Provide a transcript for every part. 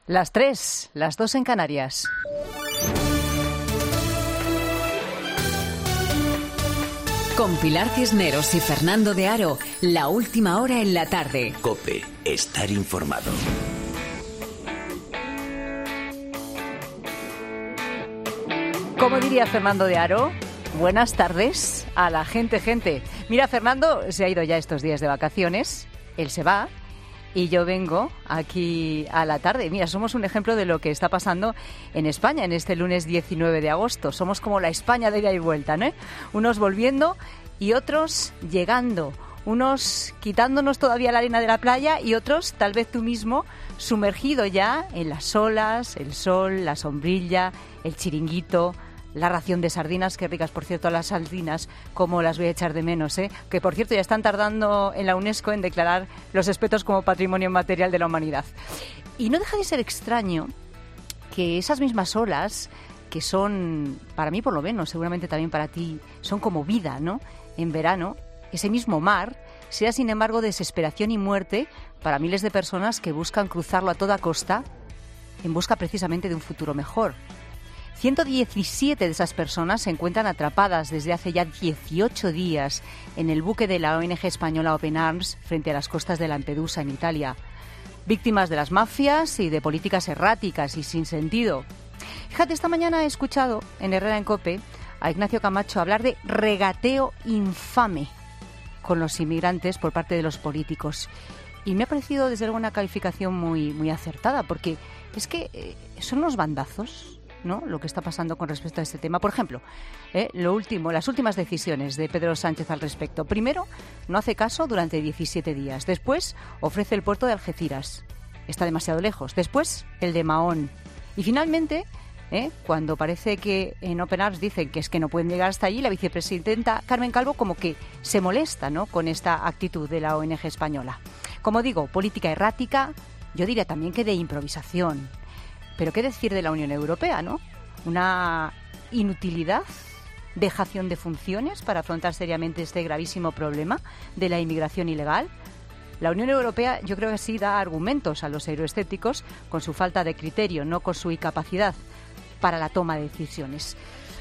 Las 3, las 2 en Canarias. Con Pilar Cisneros y Fernando de Aro, la última hora en la tarde. COPE, estar informado. Como diría Fernando de Aro, buenas tardes a la gente. Mira, Fernando se ha ido ya estos días de vacaciones, él se va y yo vengo aquí a la tarde. Mira, somos un ejemplo de lo que está pasando en España en este lunes 19 de agosto. Somos como la España de ida y vuelta, ¿no? Unos volviendo y otros llegando. Unos quitándonos todavía la arena de la playa y otros, tal vez tú mismo, sumergido ya en las olas, el sol, la sombrilla, el chiringuito, la ración de sardinas, qué ricas, por cierto, las sardinas, como las voy a echar de menos, ¿eh? Que, por cierto, ya están tardando en la UNESCO en declarar los espetos como patrimonio inmaterial de la humanidad. Y no deja de ser extraño que esas mismas olas, que son, para mí por lo menos, seguramente también para ti, son como vida, ¿no? En verano, ese mismo mar sea, sin embargo, desesperación y muerte para miles de personas que buscan cruzarlo a toda costa en busca precisamente de un futuro mejor. 117 de esas personas se encuentran atrapadas desde hace ya 18 días en el buque de la ONG española Open Arms frente a las costas de Lampedusa, en Italia. Víctimas de las mafias y de políticas erráticas y sin sentido. Fíjate, esta mañana he escuchado en Herrera en COPE a Ignacio Camacho hablar de regateo infame con los inmigrantes por parte de los políticos. Y me ha parecido, desde luego, una calificación muy acertada, porque es que son unos bandazos, ¿no?, lo que está pasando con respecto a este tema. Por ejemplo, las últimas decisiones de Pedro Sánchez al respecto. Primero, no hace caso durante 17 días. Después, ofrece el puerto de Algeciras. Está demasiado lejos. Después, el de Mahón. Y finalmente, cuando parece que en Open Arms dicen que es que no pueden llegar hasta allí, la vicepresidenta Carmen Calvo como que se molesta, ¿no?, con esta actitud de la ONG española. Como digo, política errática, yo diría también que de improvisación. Pero qué decir de la Unión Europea, ¿no? Una inutilidad, dejación de funciones para afrontar seriamente este gravísimo problema de la inmigración ilegal. La Unión Europea, yo creo que sí da argumentos a los euroescépticos con su falta de criterio, no con su incapacidad para la toma de decisiones.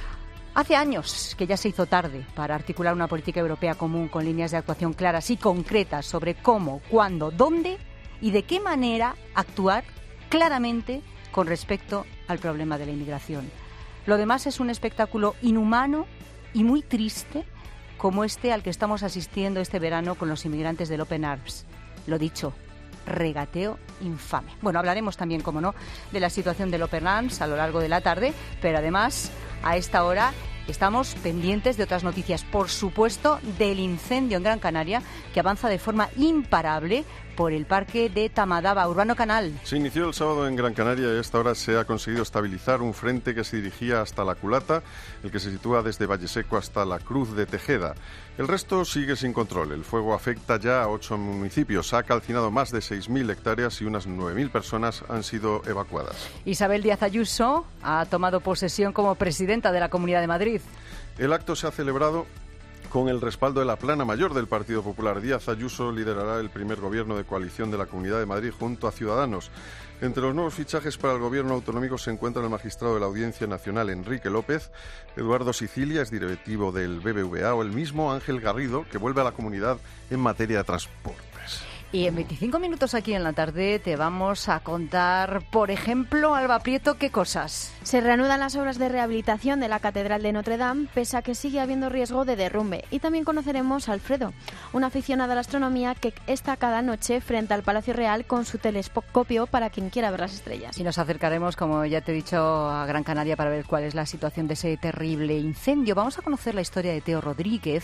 Hace años que ya se hizo tarde para articular una política europea común con líneas de actuación claras y concretas sobre cómo, cuándo, dónde y de qué manera actuar claramente con respecto al problema de la inmigración. Lo demás es un espectáculo inhumano y muy triste como este al que estamos asistiendo este verano con los inmigrantes del Open Arms. Lo dicho, regateo infame. Bueno, hablaremos también, como no, de la situación del Open Arms a lo largo de la tarde, pero además, a esta hora estamos pendientes de otras noticias, por supuesto, del incendio en Gran Canaria, que avanza de forma imparable por el parque de Tamadaba. Urbano Canal. Se inició el sábado en Gran Canaria y a esta hora se ha conseguido estabilizar un frente que se dirigía hasta La Culata, el que se sitúa desde Valleseco hasta la Cruz de Tejeda. El resto sigue sin control. El fuego afecta ya a 8 municipios. Ha calcinado más de 6.000 hectáreas y unas 9.000 personas han sido evacuadas. Isabel Díaz Ayuso ha tomado posesión como presidenta de la Comunidad de Madrid. El acto se ha celebrado con el respaldo de la plana mayor del Partido Popular. Díaz Ayuso liderará el primer gobierno de coalición de la Comunidad de Madrid junto a Ciudadanos. Entre los nuevos fichajes para el gobierno autonómico se encuentran el magistrado de la Audiencia Nacional Enrique López, Eduardo Sicilia, es directivo del BBVA, o el mismo Ángel Garrido, que vuelve a la comunidad en materia de transporte. Y en 25 minutos aquí en la tarde te vamos a contar, por ejemplo, Alba Prieto, ¿qué cosas? Se reanudan las obras de rehabilitación de la Catedral de Notre Dame, pese a que sigue habiendo riesgo de derrumbe. Y también conoceremos a Alfredo, un aficionado a la astronomía que está cada noche frente al Palacio Real con su telescopio para quien quiera ver las estrellas. Y nos acercaremos, como ya te he dicho, a Gran Canaria para ver cuál es la situación de ese terrible incendio. Vamos a conocer la historia de Teo Rodríguez.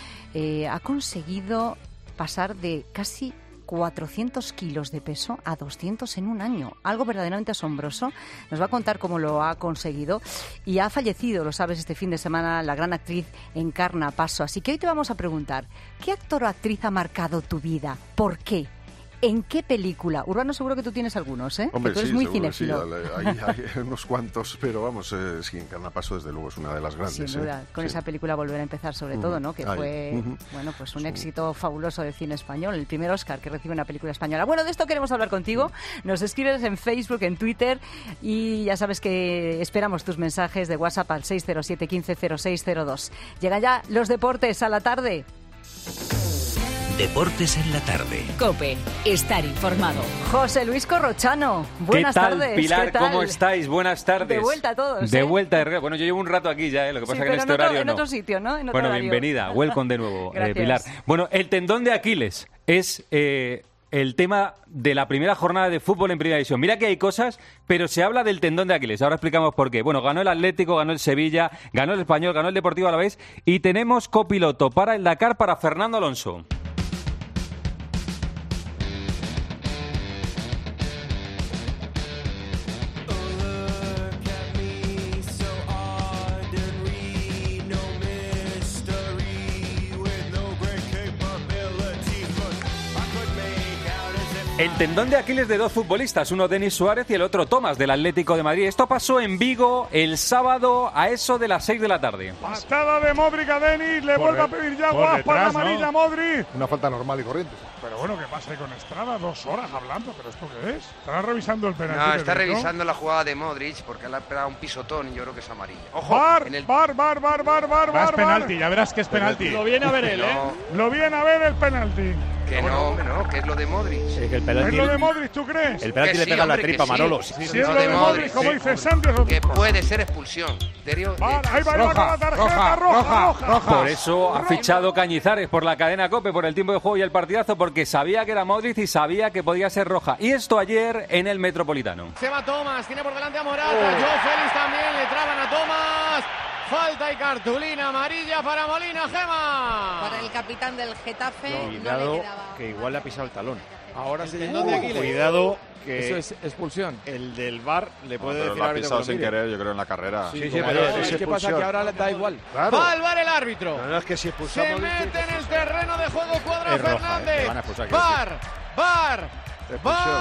Ha conseguido pasar de casi 400 kilos de peso a 200 en un año. Algo verdaderamente asombroso. Nos va a contar cómo lo ha conseguido. Y ha fallecido, lo sabes, este fin de semana la gran actriz Encarna Paso. Así que hoy te vamos a preguntar, ¿qué actor o actriz ha marcado tu vida? ¿Por qué? ¿En qué película? Urbano, seguro que tú tienes algunos, ¿eh? Hombre, que tú eres sí, muy seguro que cinéfilo. Sí, hay unos cuantos, pero vamos, sí, Encarnapaso desde luego es una de las grandes. Sin duda, con esa película Volver a empezar sobre todo, ¿no? Que fue, bueno, pues un éxito fabuloso del cine español, el primer Oscar que recibe una película española. Bueno, de esto queremos hablar contigo. Nos escribes en Facebook, en Twitter, y ya sabes que esperamos tus mensajes de WhatsApp al 607 15 0602. Llegan ya los deportes a la tarde. Deportes en la tarde. COPE. Estar informado. José Luis Corrochano, buenas ¿Qué tal, tardes. Pilar? ¿Qué tal? ¿Cómo estáis? Buenas tardes. De vuelta a todos. De vuelta. Bueno, yo llevo un rato aquí ya, lo que pasa Sí, que en pero este horario en no. otro sitio, ¿no? En otro Bueno, horario. bienvenida. Welcome de nuevo, Gracias. Pilar. Bueno, el tendón de Aquiles es el tema de la primera jornada de fútbol en Primera División. Mira que hay cosas, pero se habla del tendón de Aquiles. Ahora explicamos por qué. Bueno, ganó el Atlético, ganó el Sevilla, ganó el Español, ganó el Deportivo Alavés y tenemos copiloto para el Dakar para Fernando Alonso. El tendón de Aquiles de dos futbolistas, uno Denis Suárez y el otro Tomás, del Atlético de Madrid. Esto pasó en Vigo el sábado a eso de las 6 de la tarde. Patada de Modric a Denis, le vuelve a pedir ya para amarilla a Modric. Una falta normal y corriente. Pero bueno, ¿qué pasa ahí con Estrada? 2 horas hablando, ¿pero esto qué es? ¿Estará revisando el penalti? No, está revisando la jugada de Modric porque le ha pegado un pisotón y yo creo que es amarilla. ¡Ojo! ¡Bar! En el... ¡Bar! Es penalti, ya verás que es penalti. Lo viene a ver él, ¿eh? Lo viene a ver el penalti. Que no, que es lo de Modric. Sí, que el ¿Es penalti, lo de Modric, tú crees? el penalti Que le sí, pega hombre, la que tripa a sí. Manolo. Si es lo de Modric, como dice Santi, que puede ser expulsión. Bar, ahí va con la tarjeta roja. Por eso ha fichado Cañizares por la cadena COPE, por el tiempo de juego y el partidazo, porque sabía que era Modric y sabía que podía ser roja. Y esto ayer en el Metropolitano. Se va Tomás, tiene por delante a Morata, Joe Félix también, le traban a Tomás. Falta y cartulina amarilla para Molina, Gema. Para el capitán del Getafe. Cuidado, no le quedaba. que igual le ha pisado el talón. Ahora se tendón de Aquiles. Cuidado, que Eso es expulsión. el del VAR le puede pero decir lo ha al árbitro pisado que lo sin mire. querer, yo creo, en la carrera. Sí, Como pero es ¿qué pasa? Que ahora le da igual. Claro. Va al VAR el árbitro. No, es que si expulsamos... Se mete en el terreno de juego Cuadra Es roja, Fernández. le van a expulsar, quiero VAR. Expulsión.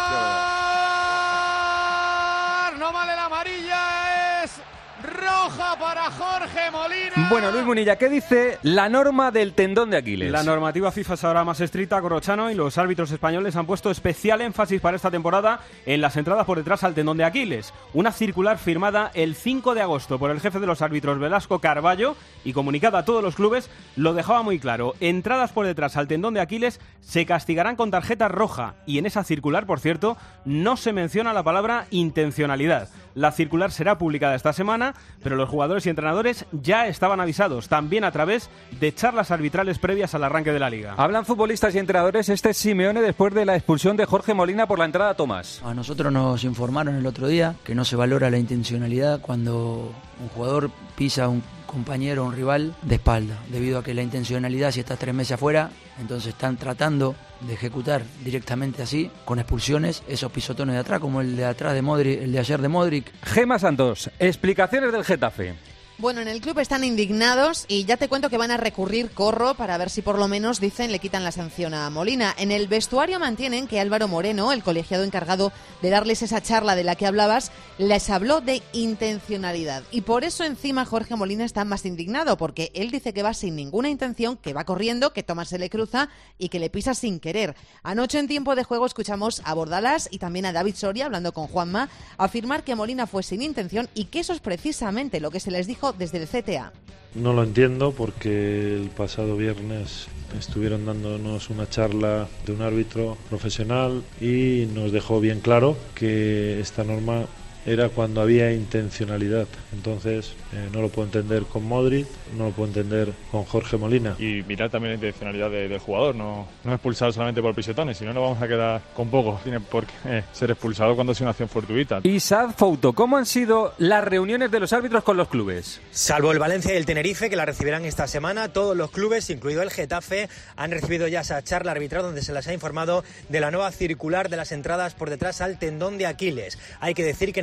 VAR. No vale la amarilla, es roja para Jorge Molina. Bueno, Luis Munilla, ¿qué dice la norma del tendón de Aquiles? La normativa FIFA es ahora más estricta, Corrochano, y los árbitros españoles han puesto especial énfasis para esta temporada en las entradas por detrás al tendón de Aquiles. Una circular firmada el 5 de agosto por el jefe de los árbitros, Velasco Carballo, y comunicada a todos los clubes, lo dejaba muy claro. Entradas por detrás al tendón de Aquiles se castigarán con tarjeta roja, y en esa circular, por cierto, no se menciona la palabra intencionalidad. La circular será publicada esta semana, pero los jugadores y entrenadores ya estaban avisados, también a través de charlas arbitrales previas al arranque de la Liga. Hablan futbolistas y entrenadores. Este es Simeone después de la expulsión de Jorge Molina por la entrada a Tomás. A nosotros nos informaron el otro día que no se valora la intencionalidad cuando un jugador pisa a un compañero o un rival de espalda, debido a que la intencionalidad, si estás 3 meses afuera, entonces están tratando de ejecutar directamente así, con expulsiones, esos pisotones de atrás, como el de atrás de Modric, el de ayer de Modric. Gema Santos, explicaciones del Getafe. Bueno, en el club están indignados y ya te cuento que van a recurrir, Corro, para ver si por lo menos, dicen, le quitan la sanción a Molina. En el vestuario mantienen que Álvaro Moreno, el colegiado encargado de darles esa charla de la que hablabas, les habló de intencionalidad. Y por eso encima Jorge Molina está más indignado, porque él dice que va sin ninguna intención, que va corriendo, que Tomás se le cruza y que le pisa sin querer. Anoche en tiempo de juego escuchamos a Bordalás y también a David Soria, hablando con Juanma, afirmar que Molina fue sin intención y que eso es precisamente lo que se les dijo desde el CTA. No lo entiendo porque el pasado viernes estuvieron dándonos una charla de un árbitro profesional y nos dejó bien claro que esta norma era cuando había intencionalidad. Entonces no lo puedo entender con Modric, no lo puedo entender con Jorge Molina. Y mirar también la intencionalidad del jugador, no expulsado solamente por pisetones, si no nos vamos a quedar con poco. Tiene por qué ser expulsado cuando es una acción fortuita. Y Sad Fouto, ¿cómo han sido las reuniones de los árbitros con los clubes? Salvo el Valencia y el Tenerife, que la recibirán esta semana, todos los clubes, incluido el Getafe, han recibido ya esa charla arbitral donde se les ha informado de la nueva circular de las entradas por detrás al tendón de Aquiles. Hay que decir que en el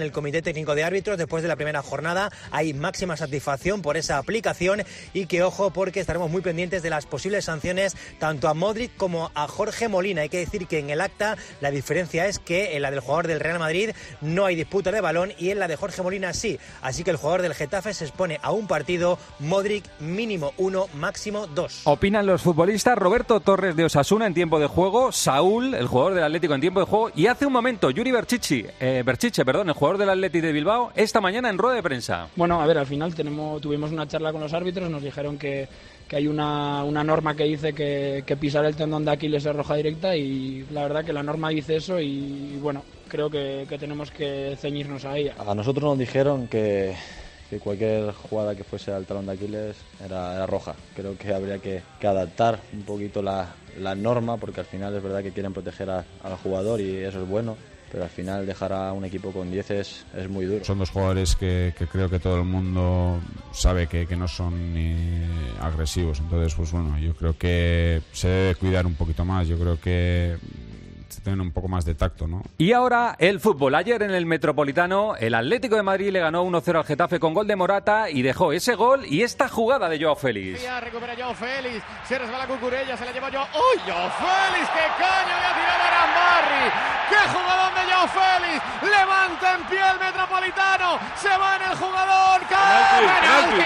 el Comité Técnico de Árbitros después de la primera jornada. Hay máxima satisfacción por esa aplicación y que ojo porque estaremos muy pendientes de las posibles sanciones tanto a Modric como a Jorge Molina. Hay que decir que en el acta la diferencia es que en la del jugador del Real Madrid no hay disputa de balón y en la de Jorge Molina sí. Así que el jugador del Getafe se expone a un partido, Modric mínimo 1, máximo 2. Opinan los futbolistas Roberto Torres de Osasuna en tiempo de juego, Saúl, el jugador del Atlético en tiempo de juego, y hace un momento Yuri Berchiche, el jugador del Atleti de Bilbao, esta mañana en rueda de prensa. Bueno, a ver, al final tuvimos una charla con los árbitros, nos dijeron que hay una norma que dice que pisar el tendón de Aquiles es roja directa y la verdad que la norma dice eso y bueno, creo que tenemos que ceñirnos a ella. A nosotros nos dijeron que cualquier jugada que fuese al talón de Aquiles era roja. Creo que habría que adaptar un poquito la norma porque al final es verdad que quieren proteger al jugador y eso es bueno. Pero al final dejar a un equipo con 10 es muy duro. Son dos jugadores que creo que todo el mundo sabe que no son ni agresivos. Entonces, pues bueno, yo creo que se debe cuidar un poquito más. Yo creo que se tiene un poco más de tacto, ¿no? Y ahora el fútbol. Ayer en el Metropolitano el Atlético de Madrid le ganó 1-0 al Getafe con gol de Morata y dejó ese gol y esta jugada de Joao Félix. Recupera Joao Félix, se resbala Cucurella, se la lleva Joao. ¡Oh, Joao Félix! ¡Qué caño le ha tirado a Arambarri! ¡Qué jugador de Joao Félix! Levanta en pie el Metropolitano, se va en el jugador. ¡Penalti!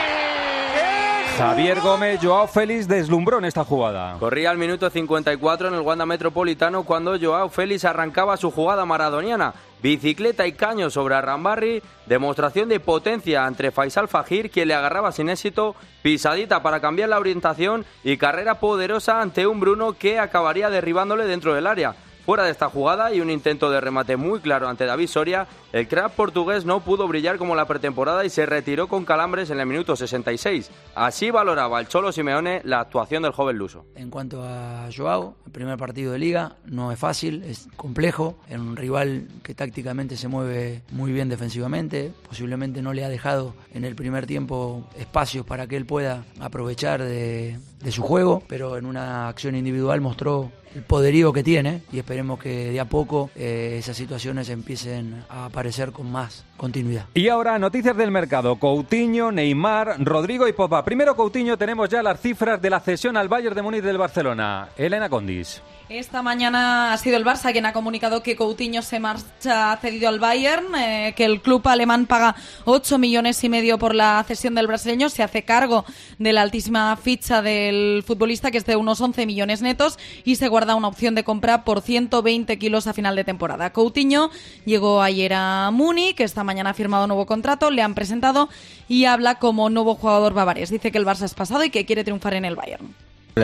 Javier Gómez, Joao Félix deslumbró en esta jugada. Corría al minuto 54 en el Wanda Metropolitano cuando Joao Félix arrancaba su jugada maradoniana. Bicicleta y caño sobre Arambarri, demostración de potencia entre Faisal Fajir, quien le agarraba sin éxito, pisadita para cambiar la orientación y carrera poderosa ante un Bruno que acabaría derribándole dentro del área. Fuera de esta jugada y un intento de remate muy claro ante David Soria, el crack portugués no pudo brillar como la pretemporada y se retiró con calambres en el minuto 66. Así valoraba el Cholo Simeone la actuación del joven luso. En cuanto a Joao, el primer partido de Liga no es fácil, es complejo, es un rival que tácticamente se mueve muy bien defensivamente, posiblemente no le ha dejado en el primer tiempo espacios para que él pueda aprovechar de su juego, pero en una acción individual mostró el poderío que tiene y esperemos que de a poco esas situaciones empiecen a aparecer con más continuidad. Y ahora noticias del mercado. Coutinho, Neymar, Rodrigo y Pogba. Primero Coutinho, tenemos ya las cifras de la cesión al Bayern de Múnich del Barcelona. Elena Condis. Esta mañana ha sido el Barça quien ha comunicado que Coutinho se marcha cedido al Bayern, que el club alemán paga 8,5 millones por la cesión del brasileño, se hace cargo de la altísima ficha del futbolista, que es de unos 11 millones netos, y se guarda una opción de compra por 120 kilos a final de temporada. Coutinho llegó ayer a Múnich, que esta mañana ha firmado un nuevo contrato, le han presentado y habla como nuevo jugador bavarés. Dice que el Barça es pasado y que quiere triunfar en el Bayern.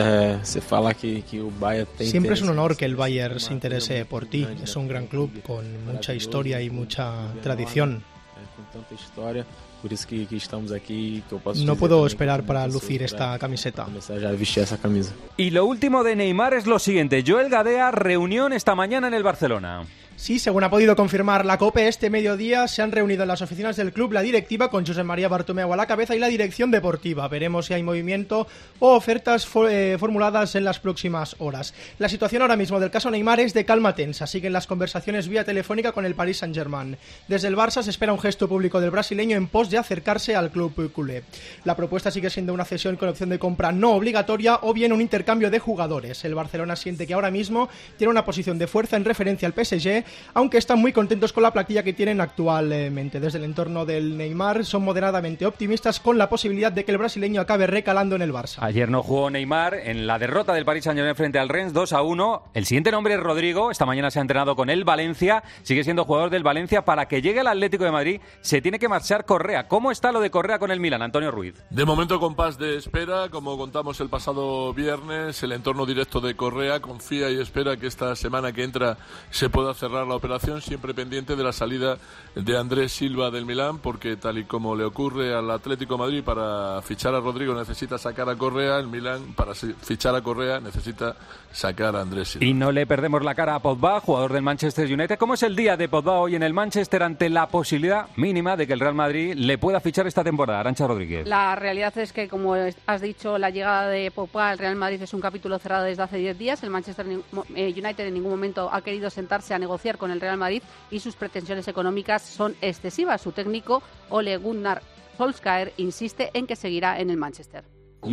Siempre es un honor que el Bayern se interese por ti. Es un gran club con mucha historia y mucha tradición. No puedo esperar para lucir esta camiseta. Y lo último de Neymar es lo siguiente. Joel Gadea, reunión esta mañana en el Barcelona. Sí, según ha podido confirmar la COPE, este mediodía se han reunido en las oficinas del club la directiva con Josep María Bartomeu a la cabeza y la dirección deportiva. Veremos si hay movimiento o ofertas formuladas en las próximas horas. La situación ahora mismo del caso Neymar es de calma tensa. Siguen las conversaciones vía telefónica con el Paris Saint-Germain. Desde el Barça se espera un gesto público del brasileño en pos de acercarse al club culé. La propuesta sigue siendo una cesión con opción de compra no obligatoria o bien un intercambio de jugadores. El Barcelona siente que ahora mismo tiene una posición de fuerza en referencia al PSG, aunque están muy contentos con la plantilla que tienen actualmente. Desde el entorno del Neymar son moderadamente optimistas con la posibilidad de que el brasileño acabe recalando en el Barça. Ayer no jugó Neymar en la derrota del Paris Saint-Germain frente al Rennes 2-1. El siguiente nombre es Rodrigo. Esta mañana se ha entrenado con el Valencia. Sigue siendo jugador del Valencia. Para que llegue al Atlético de Madrid se tiene que marchar Correa. ¿Cómo está lo de Correa con el Milan, Antonio Ruiz? De momento compás de espera. Como contamos el pasado viernes, el entorno directo de Correa confía y espera que esta semana que entra se pueda cerrar la operación, siempre pendiente de la salida de Andrés Silva del Milán, porque tal y como le ocurre al Atlético de Madrid, para fichar a Rodrigo necesita sacar a Correa, el Milán para fichar a Correa necesita sacar a Andrés Silva. Y no le perdemos la cara a Pogba, jugador del Manchester United. ¿Cómo es el día de Pogba hoy en el Manchester ante la posibilidad mínima de que el Real Madrid le pueda fichar esta temporada? Arantxa Rodríguez. La realidad es que, como has dicho, la llegada de Pogba al Real Madrid es un capítulo cerrado desde hace 10 días. El Manchester United en ningún momento ha querido sentarse a negociar negociar con el Real Madrid y sus pretensiones económicas son excesivas. Su técnico, Ole Gunnar Solskjaer, insiste en que seguirá en el Manchester.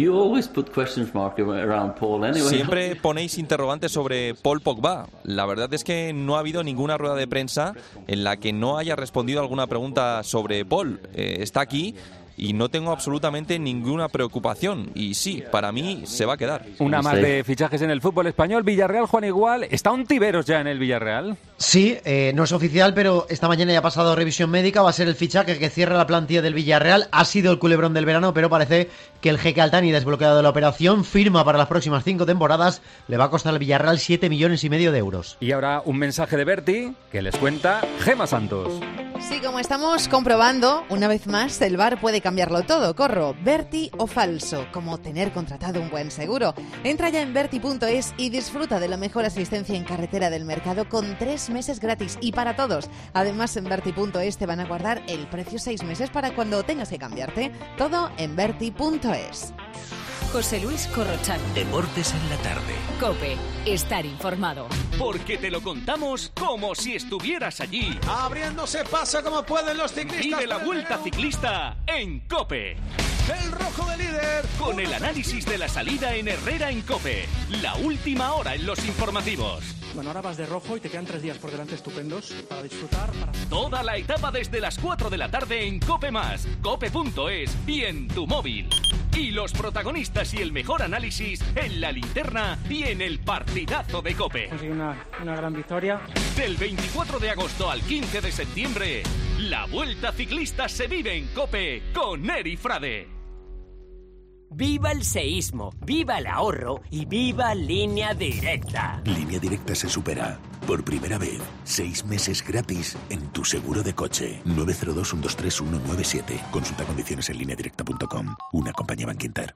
Siempre ponéis interrogantes sobre Paul Pogba. La verdad es que no ha habido ninguna rueda de prensa en la que no haya respondido alguna pregunta sobre Paul. Está aquí y no tengo absolutamente ninguna preocupación. Y sí, para mí se va a quedar. Una más de fichajes en el fútbol español. Villarreal, Juan Igual. ¿Está Ontiveros ya en el Villarreal? Sí, no es oficial, pero esta mañana ya ha pasado revisión médica. Va a ser el fichaje que cierra la plantilla del Villarreal. Ha sido el culebrón del verano, pero parece que el jeque Altani, desbloqueado de la operación, firma para las próximas 5 temporadas. Le va a costar al Villarreal 7,5 millones de euros. Y ahora un mensaje de Berti que les cuenta Gema Santos. Sí, como estamos comprobando, una vez más, el VAR puede cambiarlo todo. Corro, Berti o falso, como tener contratado un buen seguro. Entra ya en Berti.es y disfruta de la mejor asistencia en carretera del mercado con 3 meses gratis y para todos. Además, en Berti.es te van a guardar el precio 6 meses para cuando tengas que cambiarte. Todo en Berti.es. José Luis Corrochano. Deportes en la tarde. COPE. Estar informado. Porque te lo contamos como si estuvieras allí. Abriéndose paso como pueden los ciclistas. Vive la Vuelta Ciclista en COPE. El rojo de líder. Con el análisis de la salida en Herrera en COPE. La última hora en los informativos. Bueno, ahora vas de rojo y te quedan 3 días por delante estupendos para disfrutar. Toda la etapa desde las 4 de la tarde en COPE+, cope.es y en tu móvil. Y los protagonistas y el mejor análisis en la linterna y en el partidazo de COPE. Conseguí una gran victoria. Del 24 de agosto al 15 de septiembre, la Vuelta Ciclista se vive en COPE con Eri Frade. ¡Viva el seísmo! ¡Viva el ahorro! ¡Y viva Línea Directa! Línea Directa se supera. Por primera vez, 6 meses gratis en tu seguro de coche. 902-123-197. Consulta condiciones en lineadirecta.com. Una compañía Bankinter.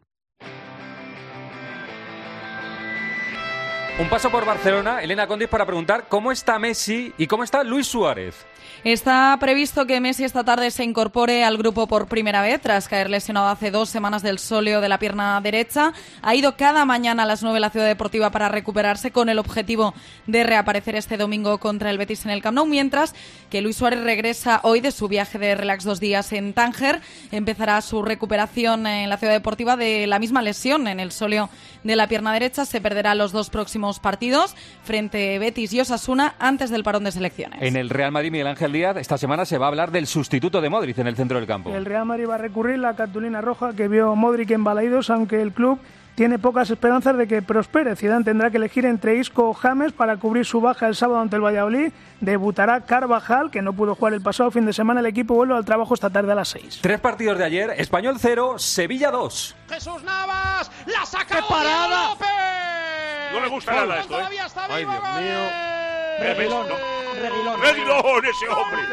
Un paso por Barcelona, Elena Condis, para preguntar cómo está Messi y cómo está Luis Suárez. Está previsto que Messi esta tarde se incorpore al grupo por primera vez, tras caer lesionado hace 2 semanas del sóleo de la pierna derecha. Ha ido cada mañana a las 9 a la Ciudad Deportiva para recuperarse con el objetivo de reaparecer este domingo contra el Betis en el Camp Nou, mientras que Luis Suárez regresa hoy de su viaje de relax 2 días en Tánger. Empezará su recuperación en la Ciudad Deportiva de la misma lesión en el sóleo de la pierna derecha. Se perderá los 2 próximos partidos frente Betis y Osasuna antes del parón de selecciones. En el Real Madrid, Miguel Ángel Díaz, esta semana se va a hablar del sustituto de Modric en el centro del campo. El Real Madrid va a recurrir la cartulina roja que vio Modric en Balaidos, aunque el club tiene pocas esperanzas de que prospere. Zidane tendrá que elegir entre Isco o James para cubrir su baja el sábado ante el Valladolid. Debutará Carvajal, que no pudo jugar el pasado fin de semana. El equipo vuelve al trabajo esta tarde a las 6. 3 partidos de ayer: Español 0, Sevilla 2. Jesús Navas, la saca. ¡Qué parada! López. No le gusta nada esto, Todavía está vivo. Ay, Dios mío. Reguilón, ese hombre.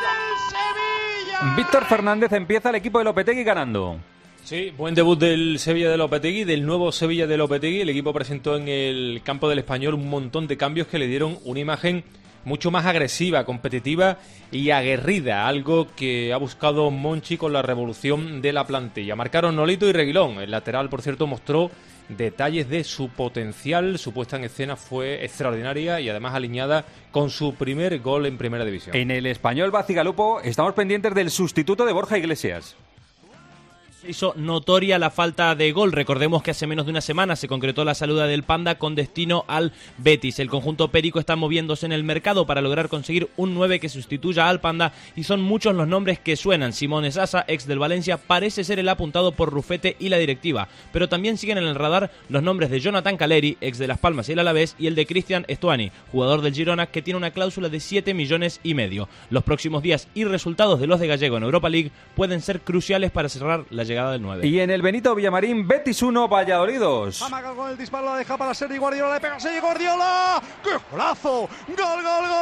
Víctor Fernández empieza el equipo de Lopetegui ganando. Sí, buen debut del Sevilla de Lopetegui, del nuevo Sevilla de Lopetegui. El equipo presentó en el campo del Español un montón de cambios que le dieron una imagen mucho más agresiva, competitiva y aguerrida, algo que ha buscado Monchi con la revolución de la plantilla. Marcaron Nolito y Reguilón. El lateral, por cierto, mostró detalles de su potencial. Su puesta en escena fue extraordinaria y además alineada con su primer gol en Primera División. En el Español Bacigalupo estamos pendientes del sustituto de Borja Iglesias. Hizo notoria la falta de gol. Recordemos que hace menos de una semana se concretó la salida del Panda con destino al Betis. El conjunto perico está moviéndose en el mercado para lograr conseguir un 9 que sustituya al Panda y son muchos los nombres que suenan. Simón Esasa, ex del Valencia, parece ser el apuntado por Rufete y la directiva, pero también siguen en el radar los nombres de Jonathan Caleri, ex de Las Palmas y el Alavés, y el de Cristian Estuani, jugador del Girona, que tiene una cláusula de 7,5 millones. Los próximos días y resultados de los de Gallego en Europa League pueden ser cruciales para cerrar la llegada del 9. Y en el Benito Villamarín, Betis 1, Valladolid 2. Amaga con el disparo, la deja para Sergi Guardiola, le pega Sergi Guardiola. ¡Qué golazo! ¡Gol!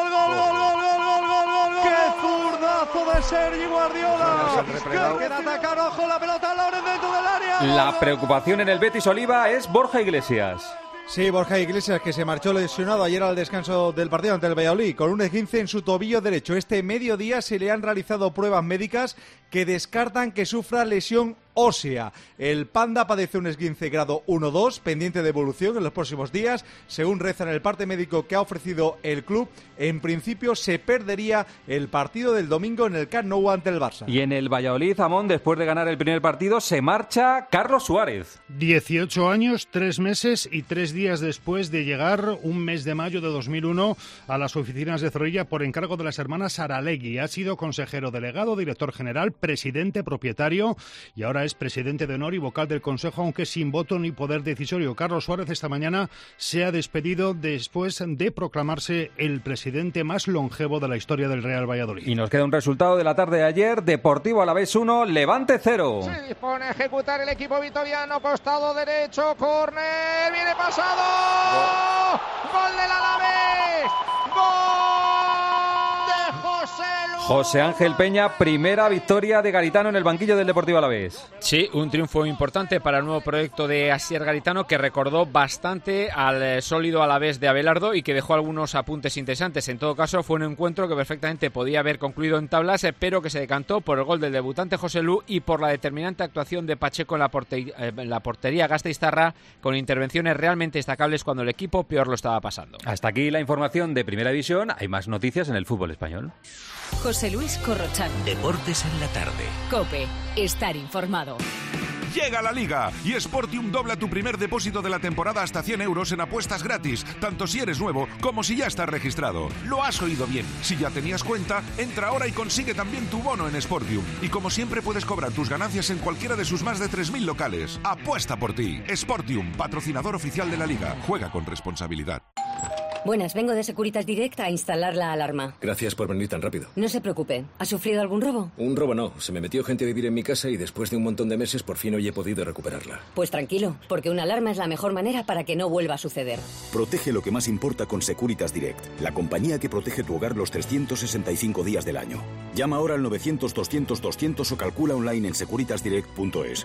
¡Qué zurdazo de Sergi Guardiola! ¡Que quiere atacar! ¡Ojo, la pelota Loren dentro del área! La preocupación en el Betis Oliva es Borja Iglesias. Sí, Borja Iglesias, que se marchó lesionado ayer al descanso del partido ante el Valladolid con un esguince en su tobillo derecho. Este mediodía se le han realizado pruebas médicas que descartan que sufra lesión ósea. El Panda padece un esguince grado 1-2, pendiente de evolución en los próximos días. Según reza en el parte médico que ha ofrecido el club, en principio se perdería el partido del domingo en el Camp Nou ante el Barça. Y en el Valladolid, Amón, después de ganar el primer partido, se marcha Carlos Suárez. 18 años, 3 meses y 3 días después de llegar un mes de mayo de 2001 a las oficinas de Zorrilla por encargo de las hermanas Saralegui. Ha sido consejero delegado, director general, presidente, propietario y ahora es presidente de honor y vocal del Consejo, aunque sin voto ni poder decisorio. Carlos Suárez esta mañana se ha despedido después de proclamarse el presidente más longevo de la historia del Real Valladolid. Y nos queda un resultado de la tarde de ayer: Deportivo Alavés 1, Levante 0. Se dispone a ejecutar el equipo vitoriano, costado derecho, córner, viene pasado, gol del Alavés, gol de José Lu. José Ángel Peña, primera victoria de Garitano en el banquillo del Deportivo Alavés. Sí, un triunfo importante para el nuevo proyecto de Asier Garitano, que recordó bastante al sólido Alavés de Abelardo y que dejó algunos apuntes interesantes. En todo caso, fue un encuentro que perfectamente podía haber concluido en tablas, pero que se decantó por el gol del debutante José Lu y por la determinante actuación de Pacheco en la portería gasteiztarra, con intervenciones realmente destacables cuando el equipo peor lo estaba pasando. Hasta aquí la información de Primera División. Hay más noticias en el fútbol español. José Luis Corrochano. Deportes en la tarde. COPE. Estar informado. Llega la Liga y Sportium dobla tu primer depósito de la temporada hasta 100 euros en apuestas gratis, tanto si eres nuevo como si ya estás registrado. Lo has oído bien. Si ya tenías cuenta, entra ahora y consigue también tu bono en Sportium. Y como siempre puedes cobrar tus ganancias en cualquiera de sus más de 3.000 locales. Apuesta por ti. Sportium, patrocinador oficial de la Liga. Juega con responsabilidad. Buenas, vengo de Securitas Direct a instalar la alarma. Gracias por venir tan rápido. No se preocupe. ¿Ha sufrido algún robo? Un robo no. Se me metió gente a vivir en mi casa y después de un montón de meses por fin hoy he podido recuperarla. Pues tranquilo, porque una alarma es la mejor manera para que no vuelva a suceder. Protege lo que más importa con Securitas Direct, la compañía que protege tu hogar los 365 días del año. Llama ahora al 900-200-200 o calcula online en securitasdirect.es.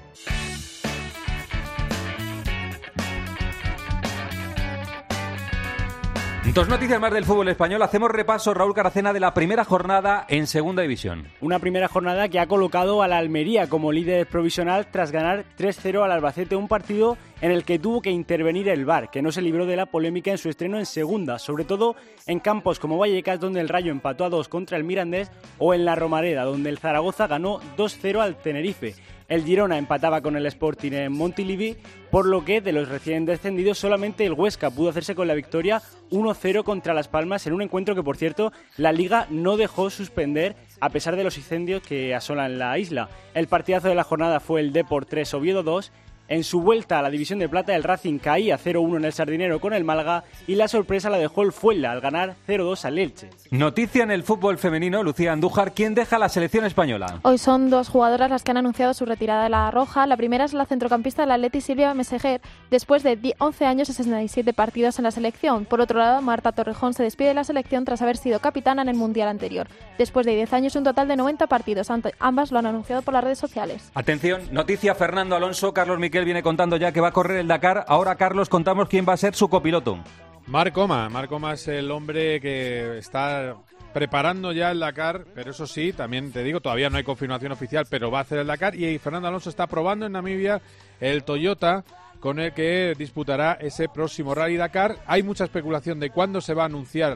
Dos noticias más del fútbol español. Hacemos repaso, Raúl Caracena, de la primera jornada en Segunda División. Una primera jornada que ha colocado a la Almería como líder provisional tras ganar 3-0 al Albacete, un partido en el que tuvo que intervenir el VAR, que no se libró de la polémica en su estreno en Segunda, sobre todo en campos como Vallecas, donde el Rayo empató a 2 contra el Mirandés, o en la Romareda, donde el Zaragoza ganó 2-0 al Tenerife. El Girona empataba con el Sporting en Montilivi, por lo que de los recién descendidos solamente el Huesca pudo hacerse con la victoria 1-0 contra Las Palmas, en un encuentro que, por cierto, la Liga no dejó suspender a pesar de los incendios que asolan la isla. El partidazo de la jornada fue el Depor 3, Oviedo 2. En su vuelta a la División de Plata, el Racing caía 0-1 en el Sardinero con el Málaga y la sorpresa la dejó el Fuenla al ganar 0-2 al Elche. Noticia en el fútbol femenino, Lucía Andújar, ¿quién deja la selección española? Hoy son 2 jugadoras las que han anunciado su retirada de la roja. La primera es la centrocampista del Atleti, Silvia Meseguer, después de 11 años y 67 partidos en la selección. Por otro lado, Marta Torrejón se despide de la selección tras haber sido capitana en el Mundial anterior. Después de 10 años y un total de 90 partidos, ambas lo han anunciado por las redes sociales. Atención, noticia: Fernando Alonso. Carlos Miquel viene contando ya que va a correr el Dakar. Ahora, Carlos, contamos quién va a ser su copiloto. Marc Oma. Marc Oma es el hombre que está preparando ya el Dakar, pero eso sí, también te digo, todavía no hay confirmación oficial, pero va a hacer el Dakar, y Fernando Alonso está probando en Namibia el Toyota con el que disputará ese próximo Rally Dakar. Hay mucha especulación de cuándo se va a anunciar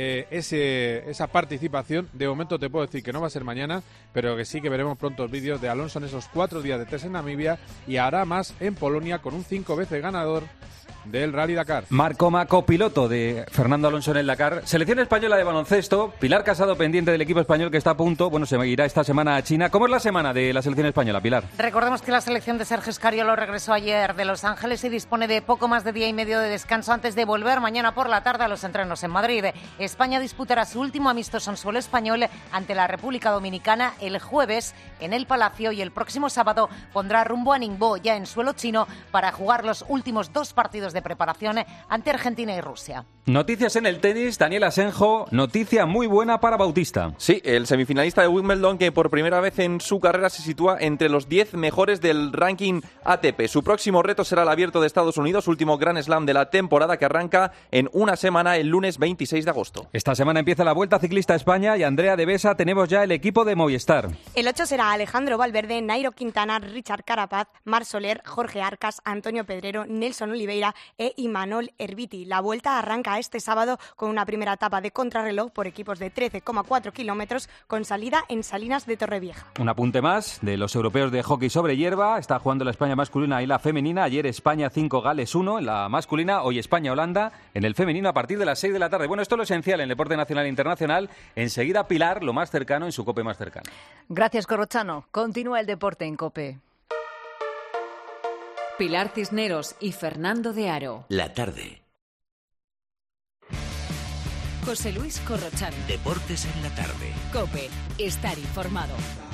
esa participación. De momento te puedo decir que no va a ser mañana, pero que sí que veremos pronto vídeos de Alonso en esos 4 días de test en Namibia, y hará más en Polonia con un 5 veces ganador del Rally Dakar. Marc Oma, copiloto de Fernando Alonso en el Dakar. Selección española de baloncesto. Pilar Casado, pendiente del equipo español que está a punto. Bueno, se irá esta semana a China. ¿Cómo es la semana de la selección española, Pilar? Recordemos que la selección de Sergio Scariolo regresó ayer de Los Ángeles y dispone de poco más de día y medio de descanso antes de volver mañana por la tarde a los entrenos en Madrid. España disputará su último amistoso en suelo español ante la República Dominicana el jueves en el Palacio, y el próximo sábado pondrá rumbo a Ningbo, ya en suelo chino, para jugar los últimos 2 partidos de de preparación ante Argentina y Rusia. Noticias en el tenis, Daniel Asenjo, noticia muy buena para Bautista. Sí, el semifinalista de Wimbledon que por primera vez en su carrera se sitúa entre los 10 mejores del ranking ATP. Su próximo reto será el Abierto de Estados Unidos, último Grand Slam de la temporada que arranca en una semana, el lunes 26 de agosto. Esta semana empieza la Vuelta Ciclista a España y Andrea de Besa, tenemos ya el equipo de Movistar. El 8 será Alejandro Valverde, Nairo Quintana, Richard Carapaz, Marc Soler, Jorge Arcas, Antonio Pedrero, Nelson Oliveira e Imanol Erviti. La Vuelta arranca este sábado con una primera etapa de contrarreloj por equipos de 13,4 kilómetros con salida en Salinas de Torrevieja. Un apunte más de los europeos de hockey sobre hierba. Está jugando la España masculina y la femenina. Ayer España 5, Gales 1 en la masculina. Hoy España-Holanda en el femenino a partir de las 6 de la tarde. Bueno, esto es lo esencial en el deporte nacional e internacional. Enseguida Pilar, lo más cercano en su COPE más cercano. Gracias, Corrochano. Continúa el deporte en COPE. Pilar Cisneros y Fernando de Aro. La tarde. José Luis Corrochano. Deportes en la tarde. COPE. Estar informado.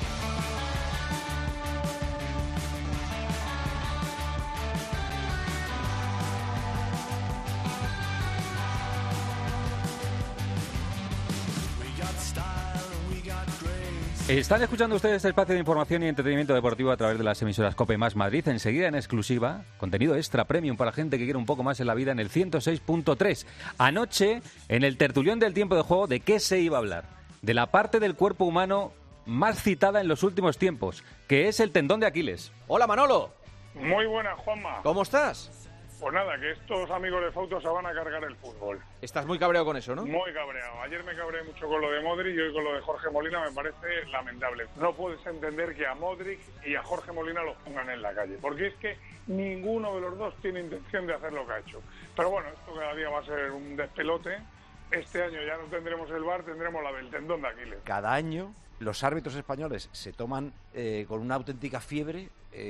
Están escuchando ustedes este espacio de información y entretenimiento deportivo a través de las emisoras COPE más Madrid. Enseguida en exclusiva, contenido extra premium para gente que quiere un poco más en la vida en el 106.3. Anoche, en el tertulión del tiempo de juego, ¿de qué se iba a hablar? De la parte del cuerpo humano más citada en los últimos tiempos, que es el tendón de Aquiles. Hola, Manolo. Muy buena, Juanma. ¿Cómo estás? Pues nada, que estos amigos de Fauto se van a cargar el fútbol. Estás muy cabreado con eso, ¿no? Muy cabreado. Ayer me cabreé mucho con lo de Modric y hoy con lo de Jorge Molina me parece lamentable. No puedes entender que a Modric y a Jorge Molina los pongan en la calle, porque es que ninguno de los dos tiene intención de hacer lo que ha hecho. Pero bueno, esto cada día va a ser un despelote. Este año ya no tendremos el VAR, tendremos la del tendón de Aquiles. Cada año los árbitros españoles se toman con una auténtica fiebre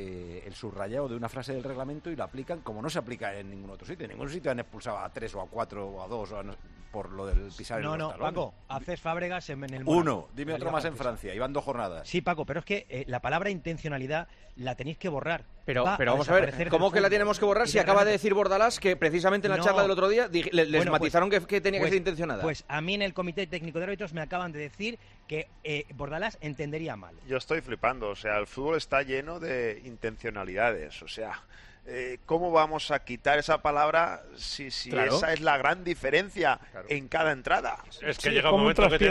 el subrayado de una frase del reglamento y lo aplican como no se aplica en ningún otro sitio. En ningún sitio han expulsado a 3 o a 4 o a 2 por lo del pisar en los talones. Paco, haces Fábregas en el Uno, dime otro más en Francia, y van 2 jornadas. Sí, Paco, pero es que la palabra intencionalidad la tenéis que borrar. Pero vamos a ver, ¿cómo que la tenemos que borrar si acaba de decir Bordalás que precisamente en la charla del otro día les matizaron que tenía que ser intencionada? Pues a mí en el Comité Técnico de Árbitros me acaban de decir que Bordalás entendería mal. Yo estoy flipando, o sea, el fútbol está lleno de intencionalidades, o sea, ¿cómo vamos a quitar esa palabra si claro, esa es la gran diferencia en cada entrada? Es que llega un momento que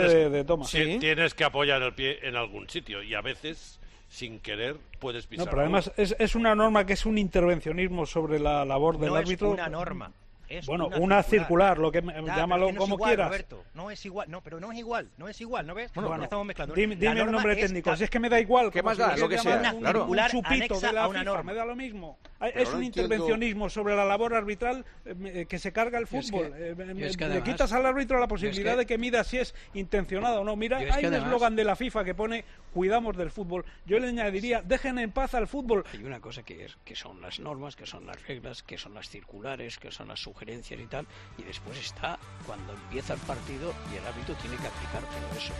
tienes que apoyar el pie en algún sitio y a veces sin querer puedes pisar. No, pero además es una norma que es un intervencionismo sobre la labor del árbitro. No es una norma. Bueno, una circular, lo que llámalo como quieras. Roberto, no es igual, pero no es igual, ¿no ves? Bueno, estamos mezclando. Dime el nombre técnico, si es que me da igual. ¿Qué más da? Lo que sea, claro. Un chupito de la FIFA, me da lo mismo. Es un intervencionismo sobre la labor arbitral que se carga el fútbol. Le quitas al árbitro la posibilidad de que mida si es intencionado o no. Mira, hay un eslogan de la FIFA que pone cuidamos del fútbol. Yo le añadiría, dejen en paz al fútbol. Hay una cosa que son las normas, que son las reglas, que son las circulares, que son las sugerencias y tal, y después está cuando empieza el partido y el árbitro tiene que aplicar todo eso.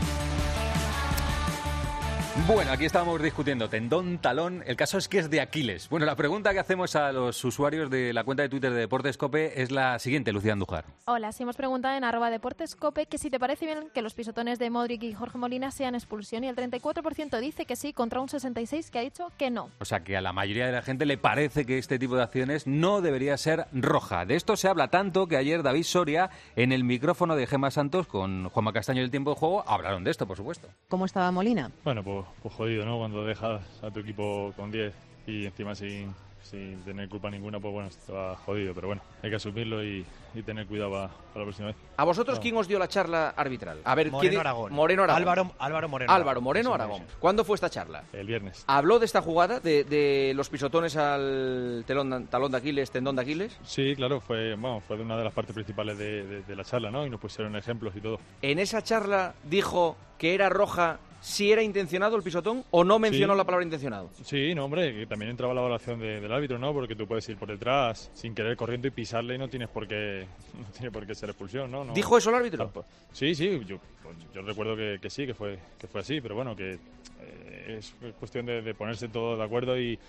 Bueno, aquí estamos discutiendo tendón, talón. El caso es que es de Aquiles. Bueno, la pregunta que hacemos a los usuarios de la cuenta de Twitter de Deportes COPE es la siguiente, Lucía Andújar. Hola, sí hemos preguntado en @deportescope que si te parece bien que los pisotones de Modric y Jorge Molina sean expulsión y el 34% dice que sí contra un 66% que ha dicho que no. O sea que a la mayoría de la gente le parece que este tipo de acciones no debería ser roja. De esto se habla tanto que ayer David Soria en el micrófono de Gemma Santos con Juanma Castaño del Tiempo de Juego hablaron de esto, por supuesto. ¿Cómo estaba Molina? Bueno, pues jodido, ¿no? Cuando dejas a tu equipo con 10 y encima sin tener culpa ninguna, pues bueno, estaba jodido, pero bueno, hay que asumirlo y tener cuidado para la próxima vez. ¿A vosotros quién os dio la charla arbitral? A ver, Moreno Aragón. Álvaro Moreno. Álvaro Moreno Aragón. ¿Cuándo fue esta charla? El viernes. ¿Habló de esta jugada, de los pisotones al talón de Aquiles, tendón de Aquiles? Sí, claro, fue de una de las partes principales de la charla, ¿no? Y nos pusieron ejemplos y todo. ¿En esa charla dijo que era roja si era intencionado el pisotón o no mencionó la palabra intencionado? Sí, no, hombre, que también entraba la evaluación del árbitro, ¿no? Porque tú puedes ir por detrás sin querer corriendo y pisarle y no tiene por qué ser expulsión, ¿no? ¿Dijo eso el árbitro? Sí, yo recuerdo que sí, que fue así, pero bueno, que es cuestión de ponerse todo de acuerdo y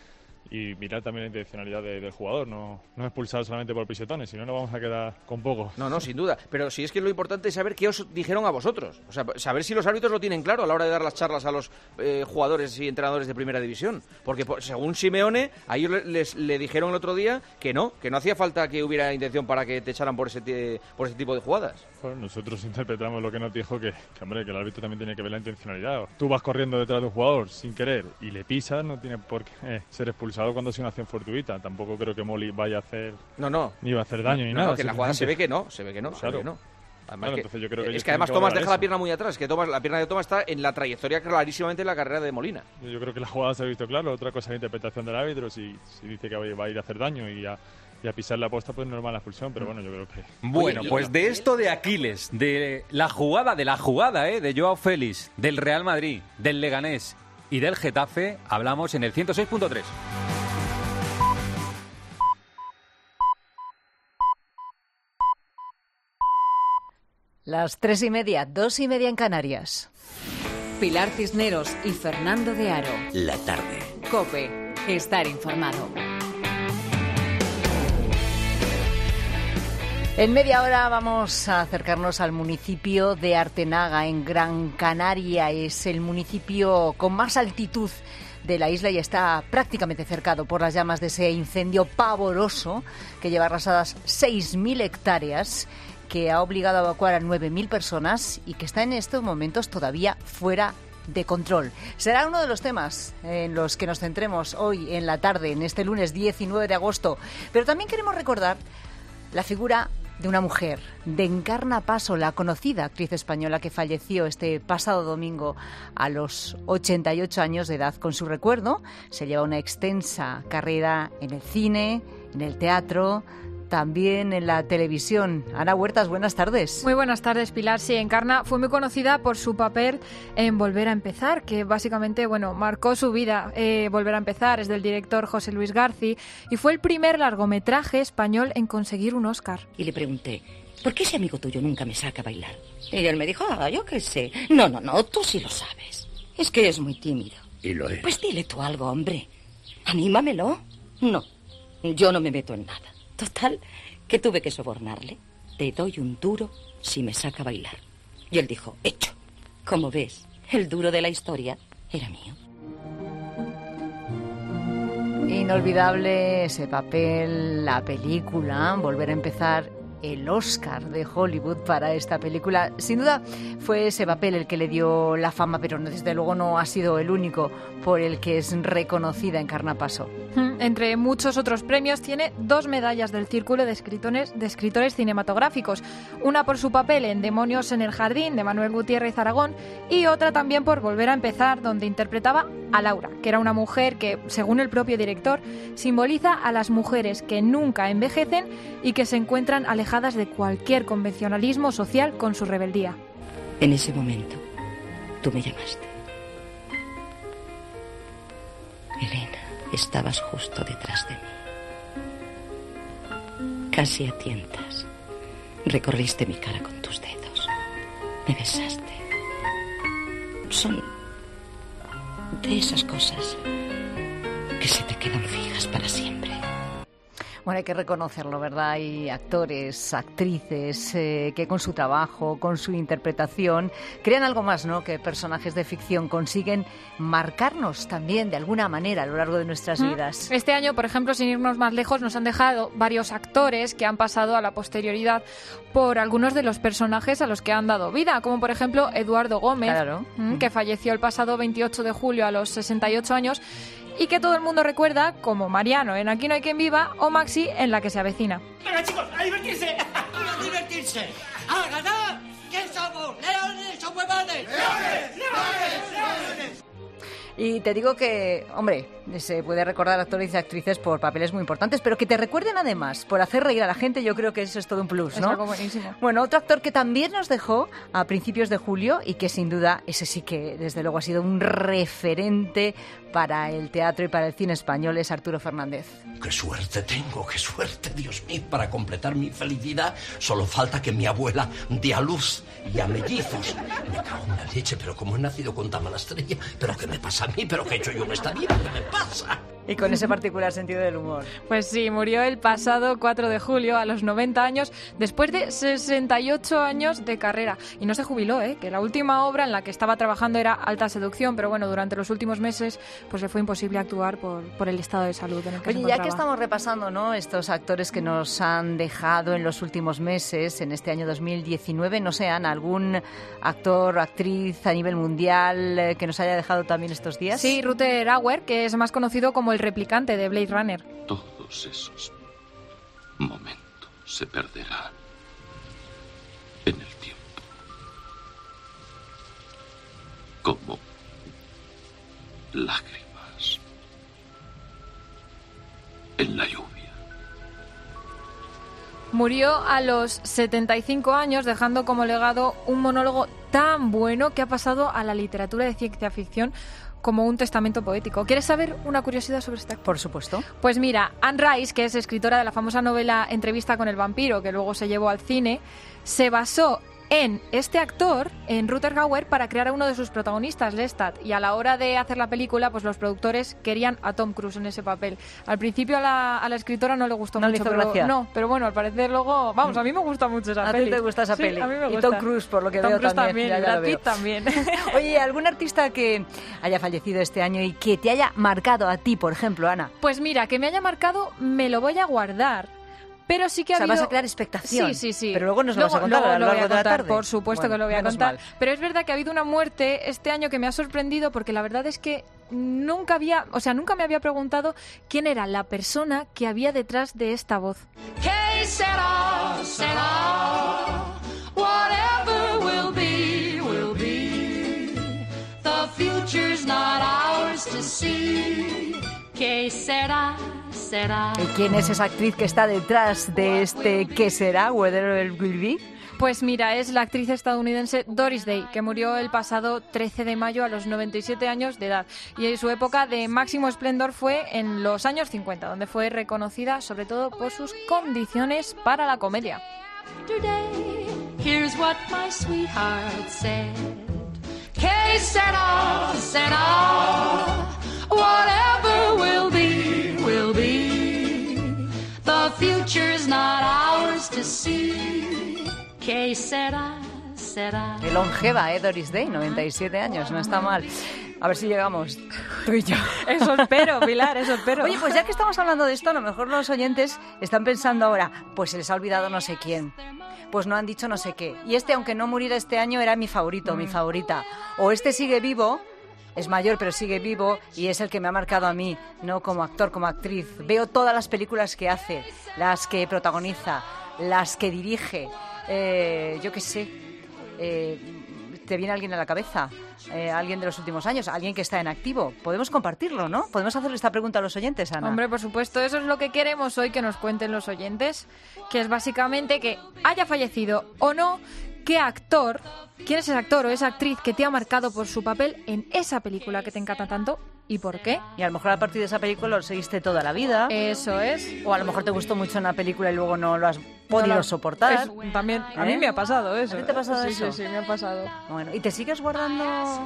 y mirar también la intencionalidad del jugador, no expulsar solamente por pisetones, si no nos vamos a quedar con poco. No, sin duda, pero si es que lo importante es saber qué os dijeron a vosotros, o sea, saber si los árbitros lo tienen claro a la hora de dar las charlas a los jugadores y entrenadores de primera división, porque según Simeone, a ellos le dijeron el otro día que no hacía falta que hubiera intención para que te echaran por ese tipo de jugadas. Bueno, nosotros interpretamos lo que nos dijo, que el árbitro también tiene que ver la intencionalidad. Tú vas corriendo detrás de un jugador sin querer y le pisas, no tiene por qué ser expulsado cuando sea una acción fortuita. Tampoco creo que Molly vaya a hacer ni va a hacer daño ni nada. Que la jugada se ve que no. Claro. Además, entonces yo creo que es que además Tomás deja la pierna muy atrás, que la pierna de Tomás está en la trayectoria clarísimamente en la carrera de Molina. Yo creo que la jugada se ha visto claro. Otra cosa es la interpretación del árbitro. Si dice que va a ir a hacer daño y a pisar la posta, pues normal la expulsión, pero bueno, yo creo que... Bueno, pues de esto de Aquiles, de la jugada, de Joao Félix, del Real Madrid, del Leganés y del Getafe, hablamos en el 106.3. Las 3:30, 2:30 en Canarias. Pilar Cisneros y Fernando de Aro. La tarde. COPE. Estar informado. En media hora vamos a acercarnos al municipio de Artenaga, en Gran Canaria. Es el municipio con más altitud de la isla y está prácticamente cercado por las llamas de ese incendio pavoroso que lleva arrasadas 6.000 hectáreas, que ha obligado a evacuar a 9.000 personas y que está en estos momentos todavía fuera de control. Será uno de los temas en los que nos centremos hoy en la tarde, en este lunes 19 de agosto. Pero también queremos recordar la figura de una mujer, de Encarna Paso, la conocida actriz española que falleció este pasado domingo a los 88 años de edad. Con su recuerdo se lleva una extensa carrera en el cine, en el teatro, también en la televisión. Ana Huertas, buenas tardes. Muy buenas tardes, Pilar. Sí, Encarna fue muy conocida por su papel en Volver a Empezar, que básicamente, marcó su vida. Volver a Empezar es del director José Luis García y fue el primer largometraje español en conseguir un Oscar. Y le pregunté, ¿por qué ese amigo tuyo nunca me saca a bailar? Y él me dijo, yo qué sé. No, tú sí lo sabes. Es que es muy tímido. Y lo es. Pues dile tú algo, hombre. Anímamelo. No, yo no me meto en nada. Total, que tuve que sobornarle. Te doy un duro si me saca a bailar. Y él dijo, hecho. Como ves, el duro de la historia era mío. Inolvidable ese papel, la película, Volver a Empezar, el Oscar de Hollywood para esta película. Sin duda fue ese papel el que le dio la fama, pero desde luego no ha sido el único por el que es reconocida Encarna Paso. Entre muchos otros premios, tiene 2 medallas del Círculo de Escritores Cinematográficos. Una por su papel en Demonios en el Jardín, de Manuel Gutiérrez Aragón, y otra también por Volver a Empezar, donde interpretaba a Laura, que era una mujer que, según el propio director, simboliza a las mujeres que nunca envejecen y que se encuentran alejadas de cualquier convencionalismo social con su rebeldía. En ese momento, tú me llamaste. Elena, estabas justo detrás de mí. Casi a tientas. Recorriste mi cara con tus dedos. Me besaste. Son de esas cosas que se te quedan fijas para siempre. Bueno, hay que reconocerlo, ¿verdad? Hay actores, actrices que con su trabajo, con su interpretación, crean algo más, ¿no? Que personajes de ficción consiguen marcarnos también de alguna manera a lo largo de nuestras vidas. Este año, por ejemplo, sin irnos más lejos, nos han dejado varios actores que han pasado a la posterioridad por algunos de los personajes a los que han dado vida, como por ejemplo Eduardo Gómez, claro, que falleció el pasado 28 de julio a los 68 años, y que todo el mundo recuerda como Mariano en Aquí no hay quien viva o Maxi en La que se avecina. Venga, chicos, a divertirse. ¡A divertirse! ¡A ganar! ¿Qué somos? ¡Leones o huevones! ¡Leones! ¡Leones! Y te digo que, hombre, se puede recordar actores y actrices por papeles muy importantes, pero que te recuerden además por hacer reír a la gente, yo creo que eso es todo un plus, ¿no? Es algo buenísimo. Bueno, otro actor que también nos dejó a principios de julio y que sin duda, ese sí que desde luego ha sido un referente para el teatro y para el cine español, es Arturo Fernández. ¡Qué suerte tengo, qué suerte, Dios mío! Para completar mi felicidad solo falta que mi abuela dé a luz y a mellizos. Me cago en la leche, pero como he nacido con tan mala estrella, ¿pero qué me pasa a mí? ¿Pero qué he hecho yo en esta vida? ¿Qué me pasa? Y con ese particular sentido del humor. Pues sí, murió el pasado 4 de julio a los 90 años, después de 68 años de carrera. Y no se jubiló, que la última obra en la que estaba trabajando era Alta Seducción, pero bueno, durante los últimos meses pues le fue imposible actuar por el estado de salud en el que se encontraba. Ya que estamos repasando, ¿no?, estos actores que nos han dejado en los últimos meses, en este año 2019, no sé, Ana, ¿algún actor o actriz a nivel mundial que nos haya dejado también estos días? Sí, Rutger Hauer, que es más conocido como el replicante de Blade Runner. Todos esos momentos se perderán en el tiempo. Como lágrimas en la lluvia. Murió a los 75 años, dejando como legado un monólogo tan bueno que ha pasado a la literatura de ciencia ficción como un testamento poético. ¿Quieres saber una curiosidad sobre este actor? Por supuesto. Pues mira, Anne Rice, que es escritora de la famosa novela Entrevista con el vampiro, que luego se llevó al cine, se basó en este actor, en Rutger Hauer, para crear a uno de sus protagonistas, Lestat. Y a la hora de hacer la película, pues los productores querían a Tom Cruise en ese papel. Al principio a la escritora no le gustó mucho. Le hizo gracia. No, pero bueno, al parecer luego... Vamos, a mí me gusta mucho esa peli. ¿A ti te gusta esa peli? A mí me gusta. Y Tom Cruise, por lo que Tom veo, Cruise también. Y Brad Pitt también. Oye, ¿algún artista que haya fallecido este año y que te haya marcado a ti, por ejemplo, Ana? Pues mira, que me haya marcado me lo voy a guardar. Pero sí que ha habido... vas a crear expectación. Sí. Pero luego nos lo vas a contar a lo largo de la tarde. Por supuesto que lo voy a contar. Pero es verdad que ha habido una muerte este año que me ha sorprendido porque la verdad es que nunca me había preguntado quién era la persona que había detrás de esta voz. Que será, whatever will be, will be. The future's not ours to see. Que será. ¿Y quién es esa actriz que está detrás de este ¿Qué será? Whatever Will Be? Pues mira, es la actriz estadounidense Doris Day, que murió el pasado 13 de mayo a los 97 años de edad. Y su época de máximo esplendor fue en los años 50, donde fue reconocida sobre todo por sus condiciones para la comedia. Today, here's what my sweetheart said. Que será, whatever will be, will be. The future's not ours to see. Que será. Qué longeva, Doris Day, 97 años, no está mal. A ver si llegamos, tú y yo. Eso espero, Pilar, eso espero. Oye, pues ya que estamos hablando de esto, a lo mejor los oyentes están pensando ahora, pues se les ha olvidado no sé quién, pues no han dicho no sé qué. Y aunque no muriera este año, era mi favorito, mi favorita. O sigue vivo, es mayor pero sigue vivo y es el que me ha marcado a mí, no como actor, como actriz. Veo todas las películas que hace, las que protagoniza, las que dirige, yo qué sé. ¿Te viene alguien a la cabeza? ¿Alguien de los últimos años? ¿Alguien que está en activo? Podemos compartirlo, ¿no? Podemos hacerle esta pregunta a los oyentes, Ana. Hombre, por supuesto, eso es lo que queremos hoy que nos cuenten los oyentes, que es básicamente que haya fallecido o no, ¿quién es ese actor o esa actriz que te ha marcado por su papel en esa película que te encanta tanto? ¿Y por qué? Y a lo mejor a partir de esa película lo seguiste toda la vida. Eso es. O a lo mejor te gustó mucho una película y luego no lo has podido soportar. También, a mí me ha pasado eso. ¿A ti te ha pasado eso? Sí, me ha pasado. Bueno, ¿y te sigues guardando...?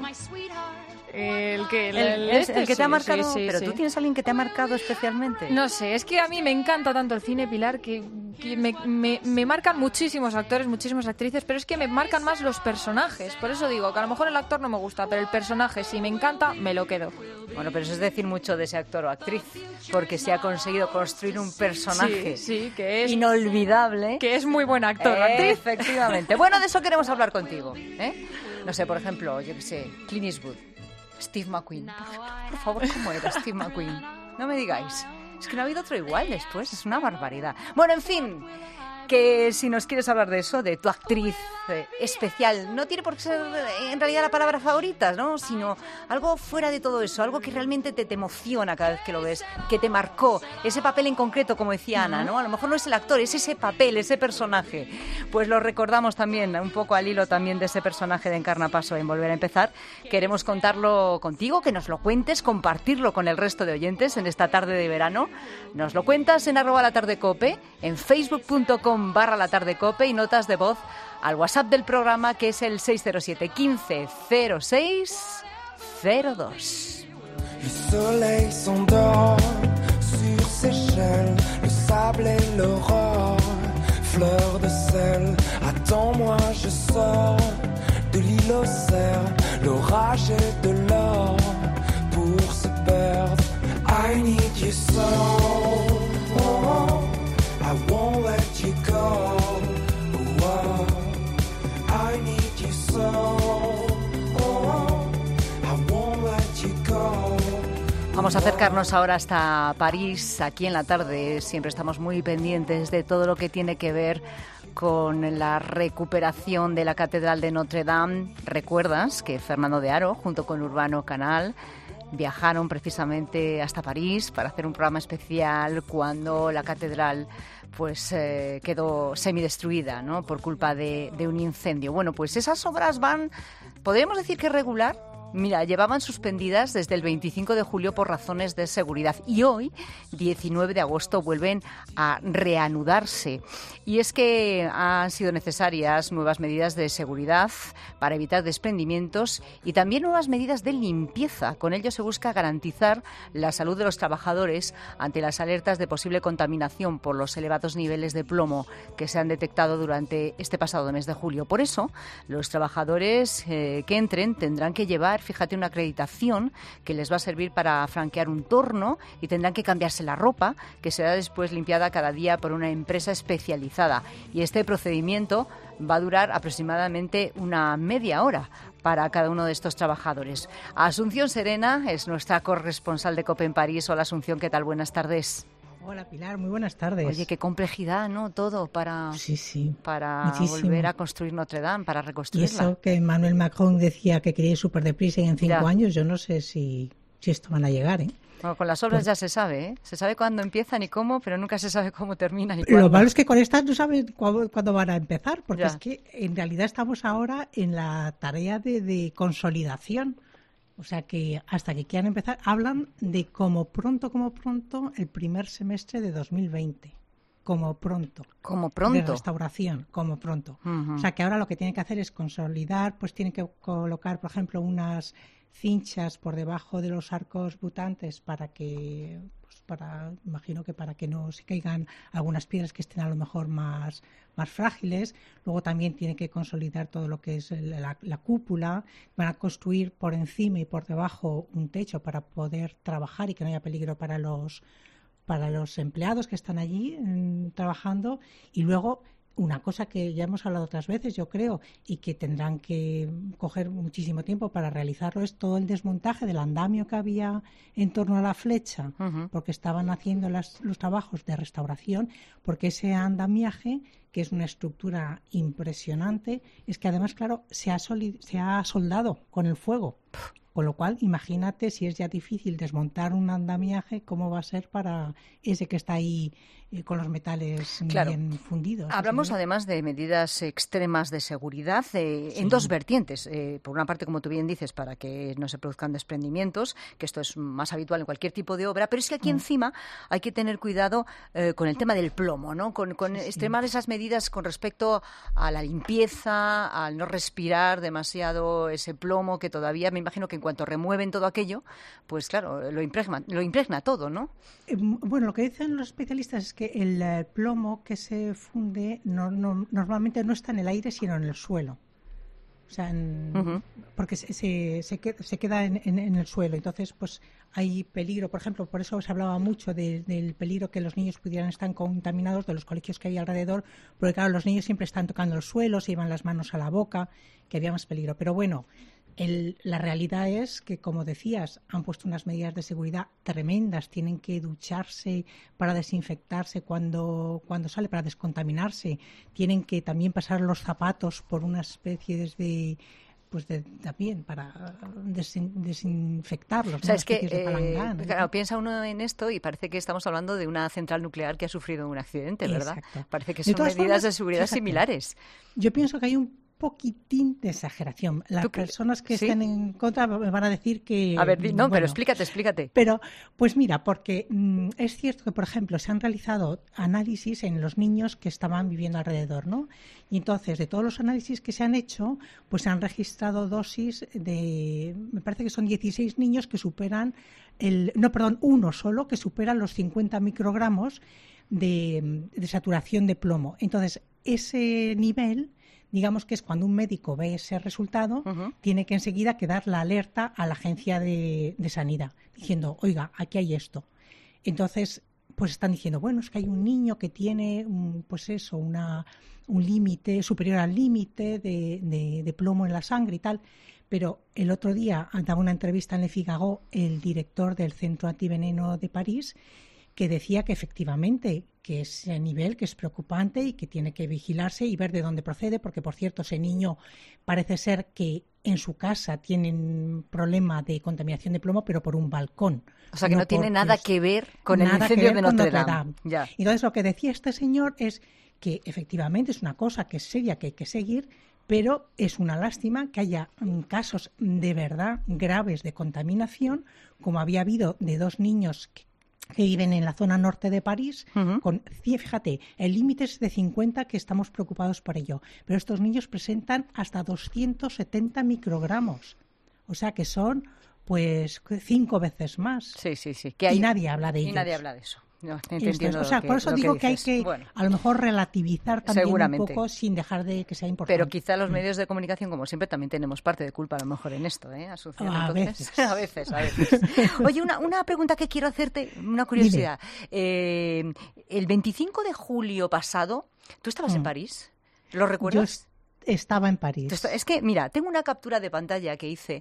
El que te ha marcado, sí, pero tú tienes alguien que te ha marcado especialmente. No sé, es que a mí me encanta tanto el cine, Pilar, que me marcan muchísimos actores, muchísimas actrices, pero es que me marcan más los personajes. Por eso digo que a lo mejor el actor no me gusta, pero el personaje, si me encanta, me lo quedo. Bueno, pero eso es decir mucho de ese actor o actriz, porque se ha conseguido construir un personaje que es inolvidable, que es muy buen actor o actriz. Efectivamente. Bueno, de eso queremos hablar contigo, No sé, por ejemplo, yo qué sé, Clint Eastwood, Steve McQueen. Por favor, ¿cómo era Steve McQueen? No me digáis. Es que no ha habido otro igual después. Es una barbaridad. Bueno, en fin, que si nos quieres hablar de eso, de tu actriz especial, no tiene por qué ser en realidad la palabra favorita, ¿no? Sino algo fuera de todo eso, algo que realmente te emociona cada vez que lo ves, que te marcó, ese papel en concreto, como decía Ana, ¿no? A lo mejor no es el actor, es ese papel, ese personaje. Pues lo recordamos también, un poco al hilo también de ese personaje de Encarnapaso en Volver a Empezar. Queremos contarlo contigo, que nos lo cuentes, compartirlo con el resto de oyentes en esta tarde de verano. Nos lo cuentas en @latardecope, en facebook.com/latardecope y notas de voz al WhatsApp del programa, que es el 607 15 06 02. Le soleil s'endort sur Seychelles, le sable et l'aurore, fleur de sel. Attends-moi, je sors de l'île aux cerfs, l'orage et de l'or pour se perdre. I need you so, oh, I won't let you go. Oh, I need you so, oh, I won't let you go. Vamos a acercarnos ahora hasta París. Aquí en la tarde siempre estamos muy pendientes de todo lo que tiene que ver con la recuperación de la Catedral de Notre Dame. ¿Recuerdas que Fernando de Haro, junto con Urbano Canal, viajaron precisamente hasta París para hacer un programa especial cuando la catedral pues quedó semidestruida, ¿no?, por culpa de un incendio? Bueno, pues esas obras van, podríamos decir que regular. Mira, llevaban suspendidas desde el 25 de julio por razones de seguridad y hoy, 19 de agosto, vuelven a reanudarse. Y es que han sido necesarias nuevas medidas de seguridad para evitar desprendimientos y también nuevas medidas de limpieza. Con ello se busca garantizar la salud de los trabajadores ante las alertas de posible contaminación por los elevados niveles de plomo que se han detectado durante este pasado mes de julio. Por eso, los trabajadores que entren tendrán que llevar, fíjate, una acreditación que les va a servir para franquear un torno y tendrán que cambiarse la ropa, que será después limpiada cada día por una empresa especializada. Y este procedimiento va a durar aproximadamente una media hora para cada uno de estos trabajadores. Asunción Serena es nuestra corresponsal de COPE en París. Hola, Asunción, ¿qué tal? Buenas tardes. Hola, Pilar, muy buenas tardes. Oye, qué complejidad, ¿no? Todo para muchísimo. Volver a construir Notre Dame, para reconstruirla. Y eso que Emmanuel Macron decía que quería ir súper deprisa y en 5 años, yo no sé si esto van a llegar, ¿eh? Bueno, con las obras ya se sabe, ¿eh? Se sabe cuándo empiezan y cómo, pero nunca se sabe cómo terminan y cuándo. Lo malo es que con estas no sabes cuándo van a empezar, porque es que en realidad estamos ahora en la tarea de consolidación. O sea que hasta que quieran empezar, hablan de como pronto, el primer semestre de 2020. Como pronto. De restauración, como pronto. Uh-huh. O sea que ahora lo que tienen que hacer es consolidar, pues tienen que colocar, por ejemplo, unas cinchas por debajo de los arcos butantes para que, imagino que para que no se caigan algunas piedras que estén a lo mejor más frágiles. Luego también tienen que consolidar todo lo que es la cúpula. Van a construir por encima y por debajo un techo para poder trabajar y que no haya peligro para los empleados que están allí trabajando. Y luego, una cosa que ya hemos hablado otras veces, yo creo, y que tendrán que coger muchísimo tiempo para realizarlo, es todo el desmontaje del andamio que había en torno a la flecha, porque estaban haciendo los trabajos de restauración, porque ese andamiaje, que es una estructura impresionante, es que además, claro, se ha soldado con el fuego. Con lo cual, imagínate si es ya difícil desmontar un andamiaje, cómo va a ser para ese que está ahí con los metales bien fundidos. Hablamos además de medidas extremas de seguridad en dos vertientes. Por una parte, como tú bien dices, para que no se produzcan desprendimientos, que esto es más habitual en cualquier tipo de obra, pero es que aquí encima hay que tener cuidado con el tema del plomo, ¿no? Con extremar esas medidas con respecto a la limpieza, al no respirar demasiado ese plomo, que todavía me imagino que en cuanto remueven todo aquello, pues claro, lo impregna todo, ¿no? Bueno, lo que dicen los especialistas es que el plomo que se funde normalmente no está en el aire, sino en el suelo. O sea, porque se queda en el suelo. Entonces, pues hay peligro. Por ejemplo, por eso se hablaba mucho del peligro que los niños pudieran estar contaminados de los colegios que había alrededor, porque claro, los niños siempre están tocando el suelo, se llevan las manos a la boca, que había más peligro. Pero bueno, la realidad es que, como decías, han puesto unas medidas de seguridad tremendas. Tienen que ducharse para desinfectarse cuando sale, para descontaminarse. Tienen que también pasar los zapatos por una especie también para desinfectarlos. O sea, es que claro, piensa uno en esto y parece que estamos hablando de una central nuclear que ha sufrido un accidente, ¿verdad? Exacto. Parece que son medidas de seguridad similares. Yo pienso que hay un poquitín de exageración. Las personas que estén en contra me van a decir que... A ver, pero explícate. Pero, pues mira, porque es cierto que, por ejemplo, se han realizado análisis en los niños que estaban viviendo alrededor, ¿no? Y entonces, de todos los análisis que se han hecho, pues se han registrado dosis de... Me parece que son 16 niños que superan uno solo que supera los 50 microgramos de saturación de plomo. Entonces, ese nivel, digamos que es cuando un médico ve ese resultado, tiene que enseguida dar la alerta a la agencia de sanidad, diciendo, oiga, aquí hay esto. Entonces, pues están diciendo, bueno, es que hay un niño que tiene, un límite superior al límite de plomo en la sangre y tal. Pero el otro día daba una entrevista en Le Figaro el director del Centro Antiveneno de París, que decía que efectivamente que ese nivel que es preocupante y que tiene que vigilarse y ver de dónde procede, porque por cierto ese niño parece ser que en su casa tienen problema de contaminación de plomo, pero por un balcón. O sea que no tiene nada que ver con el incendio de Notre Dame. Ya. Entonces lo que decía este señor es que efectivamente es una cosa que es seria, que hay que seguir, pero es una lástima que haya casos de verdad graves de contaminación, como había habido de 2 niños que viven en la zona norte de París, fíjate, el límite es de 50, que estamos preocupados por ello, pero estos niños presentan hasta 270 microgramos, o sea que son pues 5 veces más. Sí. Y nadie habla de ellos. Y nadie habla de eso. No, por eso digo que hay que a lo mejor relativizar también un poco sin dejar de que sea importante. Pero quizá los medios de comunicación, como siempre, también tenemos parte de culpa a lo mejor en esto, Asunción. A veces. A veces. Oye, una pregunta que quiero hacerte, una curiosidad. El 25 de julio pasado, ¿tú estabas en París? ¿Lo recuerdas? Estaba en París. Es que, mira, tengo una captura de pantalla que hice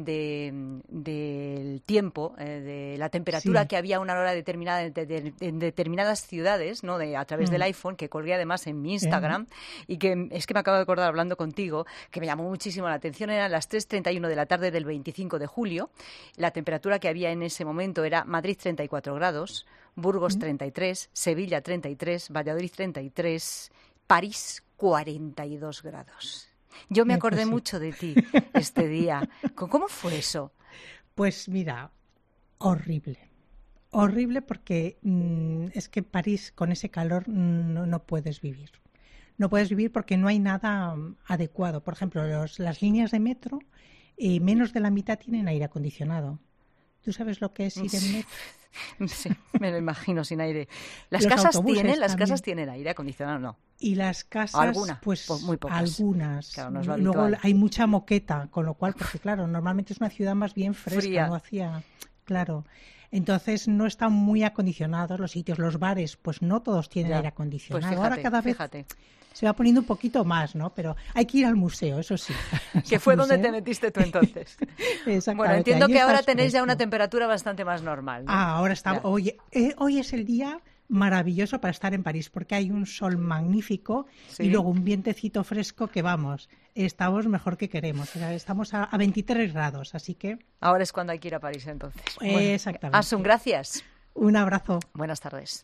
del tiempo, de la temperatura que había a una hora determinada en determinadas ciudades, ¿no? A través del iPhone, que colgué además en mi Instagram, y que es que me acabo de acordar hablando contigo, que me llamó muchísimo la atención. Eran las 3:31 de la tarde del 25 de julio. La temperatura que había en ese momento era Madrid 34 grados, Burgos 33, Sevilla 33, Valladolid 33, París 42 grados. Yo me acordé mucho de ti este día. ¿Cómo fue eso? Pues mira, horrible. Horrible porque es que en París con ese calor no puedes vivir. No puedes vivir porque no hay nada adecuado. Por ejemplo, las líneas de metro, menos de la mitad tienen aire acondicionado. ¿Tú sabes lo que es ir en metro? Sí, me lo imagino sin aire. ¿Las casas tienen aire acondicionado? No. Y las casas, ¿alguna? Pues muy pocas. Algunas. Claro, no es lo luego habitual. Hay mucha moqueta, con lo cual, porque claro, normalmente es una ciudad más bien fresca, fría. No hacía, claro. Entonces no están muy acondicionados los sitios, los bares, pues no todos tienen aire acondicionado. Pues fíjate, ahora cada vez se va poniendo un poquito más, ¿no? Pero hay que ir al museo, eso sí. Que fue donde te metiste tú entonces. Bueno, entiendo que ahora tenéis ya una temperatura bastante más normal, ¿no? Ahora está. Hoy es el día maravilloso para estar en París, porque hay un sol magnífico y luego un vientecito fresco que estamos mejor que queremos. O sea, estamos a 23 grados, así que... Ahora es cuando hay que ir a París, entonces. Exactamente. Asun, gracias. Un abrazo. Buenas tardes.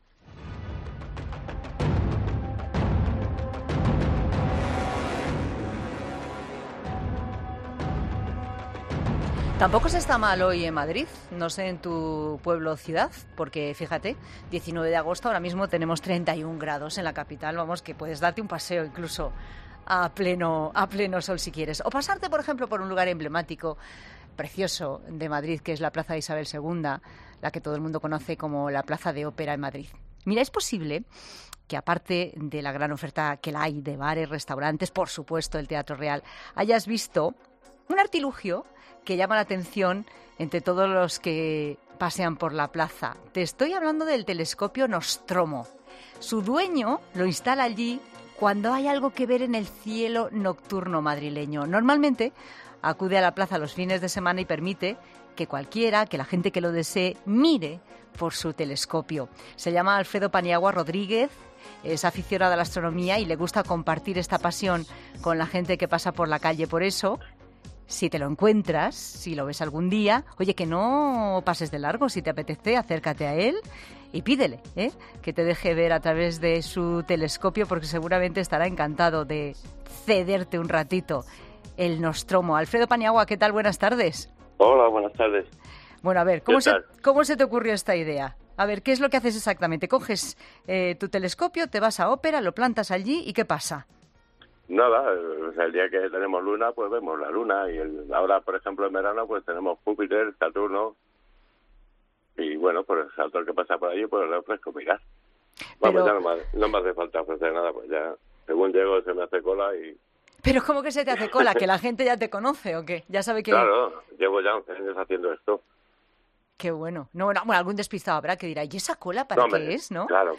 Tampoco se está mal hoy en Madrid, no sé en tu pueblo o ciudad, porque fíjate, 19 de agosto, ahora mismo tenemos 31 grados en la capital, vamos, que puedes darte un paseo incluso a pleno sol si quieres. O pasarte, por ejemplo, por un lugar emblemático, precioso de Madrid, que es la Plaza de Isabel II, la que todo el mundo conoce como la Plaza de Ópera en Madrid. Mira, es posible que aparte de la gran oferta que la hay de bares, restaurantes, por supuesto el Teatro Real, hayas visto un artilugio que llama la atención entre todos los que pasean por la plaza. Te estoy hablando del telescopio Nostromo. Su dueño lo instala allí cuando hay algo que ver en el cielo nocturno madrileño. Normalmente acude a la plaza los fines de semana y permite que la gente que lo desee, mire por su telescopio. Se llama Alfredo Paniagua Rodríguez, es aficionado a la astronomía y le gusta compartir esta pasión con la gente que pasa por la calle. Por eso, si te lo encuentras, si lo ves algún día, oye, que no pases de largo, si te apetece, acércate a él y pídele que te deje ver a través de su telescopio, porque seguramente estará encantado de cederte un ratito el Nostromo. Alfredo Paniagua, ¿qué tal? Buenas tardes. Hola, buenas tardes. Bueno, a ver, ¿cómo se te ocurrió esta idea? A ver, ¿qué es lo que haces exactamente? Coges tu telescopio, te vas a Ópera, lo plantas allí y ¿qué pasa? Nada, el día que tenemos luna, pues vemos la luna. Y ahora, por ejemplo, en verano, pues tenemos Júpiter, Saturno. Y bueno, pues el salto que pasa por allí, pues le ofrezco mirar. Vamos, ya no me hace falta ofrecer nada, pues ya, según llego, se me hace cola y... ¿Pero cómo que se te hace cola? ¿Que la gente ya te conoce o qué? Ya sabe que... Claro, llevo ya 11 años haciendo esto. Qué bueno. No, bueno, algún despistado habrá que dirá, ¿y esa cola para qué es, no? Claro.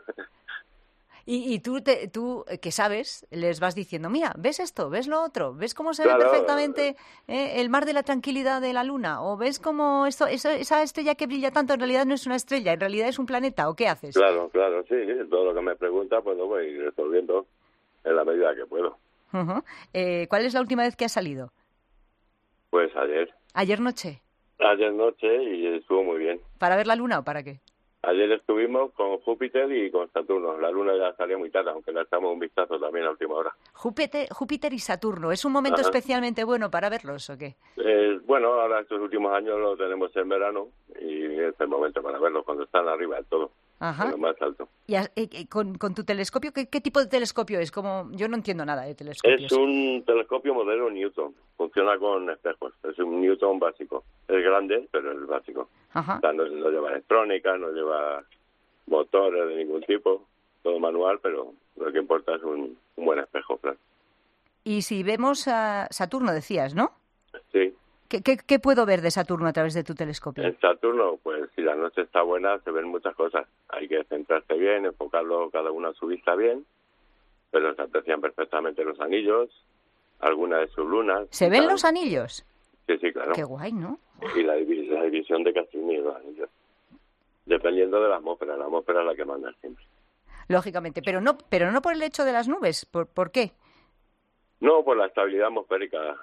Y tú, que sabes, les vas diciendo, mira, ¿ves esto? ¿Ves lo otro? ¿Ves cómo se ve perfectamente el mar de la tranquilidad de la luna? ¿O ves cómo esa estrella que brilla tanto en realidad no es una estrella, en realidad es un planeta? ¿O qué haces? Claro, sí. Todo lo que me pregunta, pues lo voy resolviendo en la medida que puedo. Uh-huh. ¿Cuál es la última vez que has salido? Pues ayer. ¿Ayer noche? Ayer noche y estuvo muy bien. ¿Para ver la luna o para qué? Ayer estuvimos con Júpiter y con Saturno. La luna ya salió muy tarde, aunque le echamos un vistazo también a última hora. Júpiter y Saturno, ¿es un momento especialmente bueno para verlos o qué? Bueno, ahora estos últimos años lo tenemos en verano y es el momento para verlos cuando están arriba del todo. Ajá. Lo más alto. ¿Y con tu telescopio? ¿Qué tipo de telescopio es? Yo no entiendo nada de telescopios. Es un telescopio modelo Newton. Funciona con espejos. Es un Newton básico. Es grande, pero es básico. Ajá. O sea, no lleva electrónica, no lleva motores de ningún tipo. Todo manual, pero lo que importa es un buen espejo, claro. Y si vemos a Saturno, decías, ¿no? Sí. ¿Qué puedo ver de Saturno a través de tu telescopio? En Saturno, pues si la noche está buena, se ven muchas cosas. Hay que centrarse bien, enfocarlo cada uno a su vista bien, pero se aprecian perfectamente los anillos, algunas de sus lunas. ¿Se ven los anillos? Sí, claro. Qué guay, ¿no? Y la división de Cassini, los anillos. Dependiendo de la atmósfera es la que manda siempre. Lógicamente, pero no por el hecho de las nubes. ¿Por qué? No, por la estabilidad atmosférica.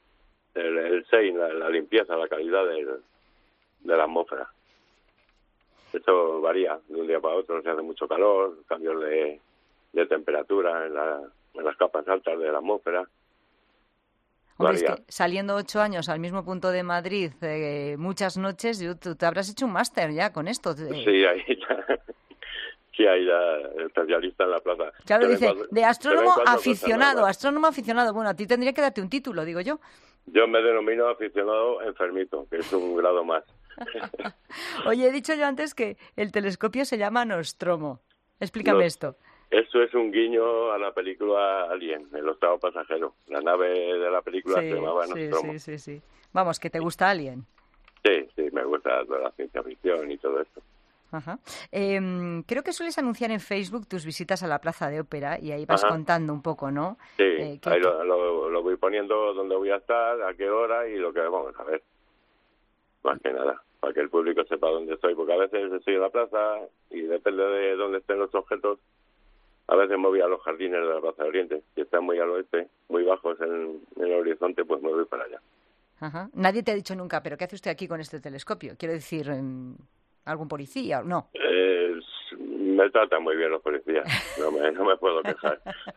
El SEIN, la limpieza, la calidad de la atmósfera. Esto varía de un día para otro, se hace mucho calor, cambios de temperatura en las capas altas de la atmósfera. Hombre, es que saliendo 8 años al mismo punto de Madrid, muchas noches, tú te habrás hecho un máster ya con esto. Sí, ahí ya especialista en la plaza. Claro, dice, de astrónomo aficionado. Bueno, a ti tendría que darte un título, digo yo. Yo me denomino aficionado enfermito, que es un grado más. Oye, he dicho yo antes que el telescopio se llama Nostromo. Explícame esto. Esto es un guiño a la película Alien, el octavo pasajero. La nave de la película se llamaba Nostromo. Sí. Vamos, ¿que te gusta Alien? Sí, me gusta toda la ciencia ficción y todo esto. Ajá. Creo que sueles anunciar en Facebook tus visitas a la Plaza de Ópera y ahí vas contando un poco, ¿no? Sí, ahí lo voy poniendo donde voy a estar, a qué hora y lo que vamos a ver. Más que nada, para que el público sepa dónde estoy, porque a veces estoy en la plaza y depende de dónde estén los objetos, a veces me voy a los jardines de la Plaza de Oriente. Si están muy al oeste, muy bajos en el horizonte, pues me voy para allá. Ajá. Nadie te ha dicho nunca, ¿pero qué hace usted aquí con este telescopio? Quiero decir... ¿Algún policía o no? Me tratan muy bien los policías, no me puedo quejar.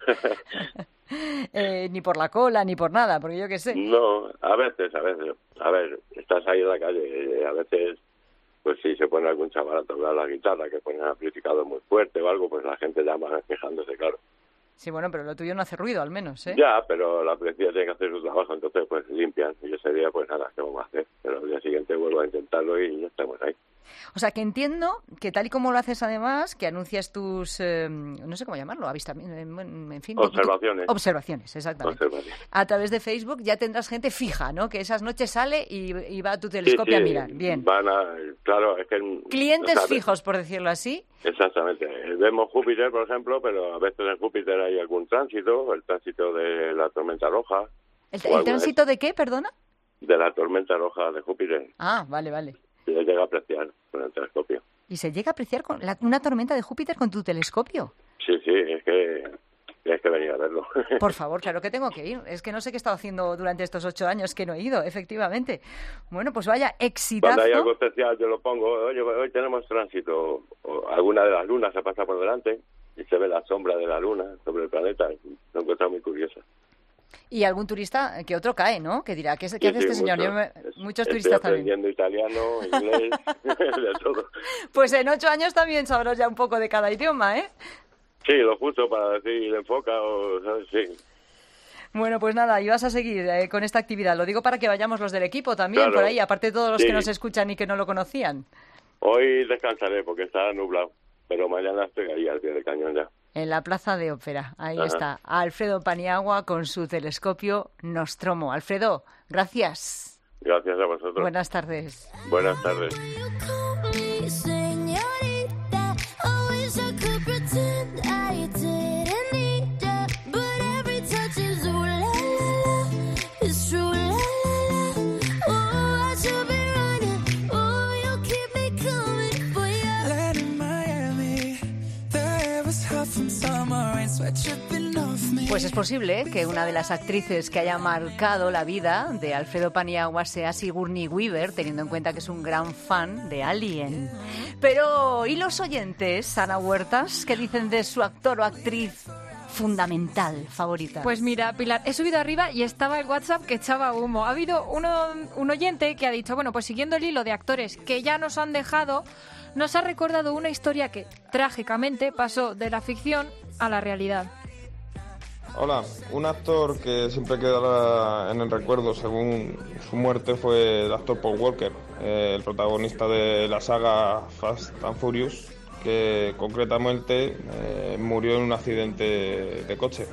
Ni por la cola, ni por nada, porque yo qué sé. No, a veces. A ver, estás ahí en la calle, a veces, pues si se pone algún chaval a tocar la guitarra, que pone amplificador muy fuerte o algo, pues la gente llama quejándose, claro. Sí, bueno, pero lo tuyo no hace ruido, al menos, ¿eh? Ya, pero la policía tiene que hacer su trabajo, entonces pues limpian, y ese día pues nada, ¿qué vamos a hacer? Pero el día siguiente vuelvo a intentarlo y ya estamos ahí. O sea, que entiendo que tal y como lo haces además, que anuncias tus, no sé cómo llamarlo, en fin... Observaciones. Observaciones, exactamente. A través de Facebook ya tendrás gente fija, ¿no? Que esas noches sale y va a tu telescopio a mirar. Bien. Claro, es que... Clientes fijos, por decirlo así. Exactamente. Vemos Júpiter, por ejemplo, pero a veces en Júpiter hay algún tránsito, el tránsito de la tormenta roja. ¿El tránsito de qué, perdona? De la tormenta roja de Júpiter. Ah, vale. Se llega a apreciar con el telescopio. ¿Y se llega a apreciar con una tormenta de Júpiter con tu telescopio? Sí, es que Tienes que venir a verlo. Por favor, claro que tengo que ir. Es que no sé qué he estado haciendo durante estos 8 años que no he ido, efectivamente. Bueno, pues vaya, exitazo. Cuando hay algo especial yo lo pongo. Oye, hoy tenemos tránsito. O alguna de las lunas se pasa por delante y se ve la sombra de la luna sobre el planeta. Lo encuentro muy curioso. Y algún turista que otro cae, ¿no? Que dirá, ¿qué hace este señor? Muchos turistas también. Estoy aprendiendo italiano, inglés, de todo. Pues en 8 años también sabrás ya un poco de cada idioma, ¿eh? Sí, lo justo para decir enfoca o... Sí. Bueno, pues nada, y vas a seguir con esta actividad. Lo digo para que vayamos los del equipo también, claro, por ahí, aparte de todos los sí, que nos escuchan y que no lo conocían. Hoy descansaré porque está nublado, pero mañana estoy ahí al pie del cañón ya. En la Plaza de Ópera, ahí Ajá. está Alfredo Paniagua con su telescopio Nostromo. Alfredo, gracias. Gracias a vosotros. Buenas tardes. Buenas tardes. Pues es posible que una de las actrices que haya marcado la vida de Alfredo Paniagua sea Sigourney Weaver, teniendo en cuenta que es un gran fan de Alien. Pero, ¿y los oyentes, Ana Huertas, qué dicen de su actor o actriz fundamental, favorita? Pues mira, Pilar, he subido arriba y estaba el WhatsApp que echaba humo. Ha habido un oyente que ha dicho, bueno, pues siguiendo el hilo de actores que ya nos han dejado, nos ha recordado una historia que trágicamente pasó de la ficción a la realidad. Hola, un actor que siempre quedará en el recuerdo según su muerte fue el actor Paul Walker, el protagonista de la saga Fast and Furious, que concretamente murió en un accidente de coche.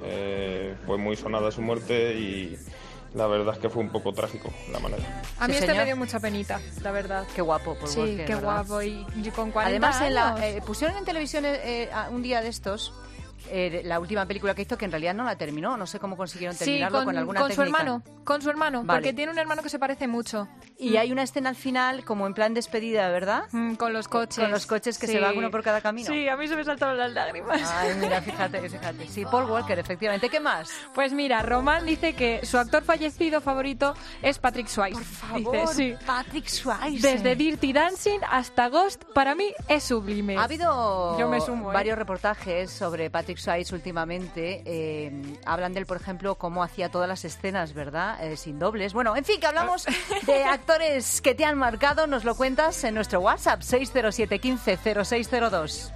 Fue muy sonada su muerte y la verdad es que fue un poco trágico la manera. A mí Sí, este señor. me dio mucha penita, la verdad. Qué guapo, Paul Sí, Walker, qué ¿verdad? guapo. Y con 40 Además, años. pusieron en televisión un día de estos la última película que hizo, que en realidad no la terminó. No sé cómo consiguieron terminarlo, sí, con alguna con técnica. con su hermano, Vale. porque tiene un hermano que se parece mucho. Y hay una escena al final como en plan despedida, ¿verdad? Con los coches. Con los coches que Sí. se va uno por cada camino. Sí, a mí se me saltaron las lágrimas. Ay, mira, fíjate. Sí, Paul Walker, efectivamente. ¿Qué más? Pues mira, Román dice que su actor fallecido favorito es Patrick Swayze. Por favor, Dice, sí. Patrick Swayze. Desde Dirty Dancing hasta Ghost, para mí es sublime. Ha habido Yo me sumo, varios reportajes sobre Patrick Swayze últimamente. Hablan de él, por ejemplo, cómo hacía todas las escenas, ¿verdad? Sin dobles. Bueno, en fin, que hablamos de actores que te han marcado. Nos lo cuentas en nuestro WhatsApp, 607 15 0602.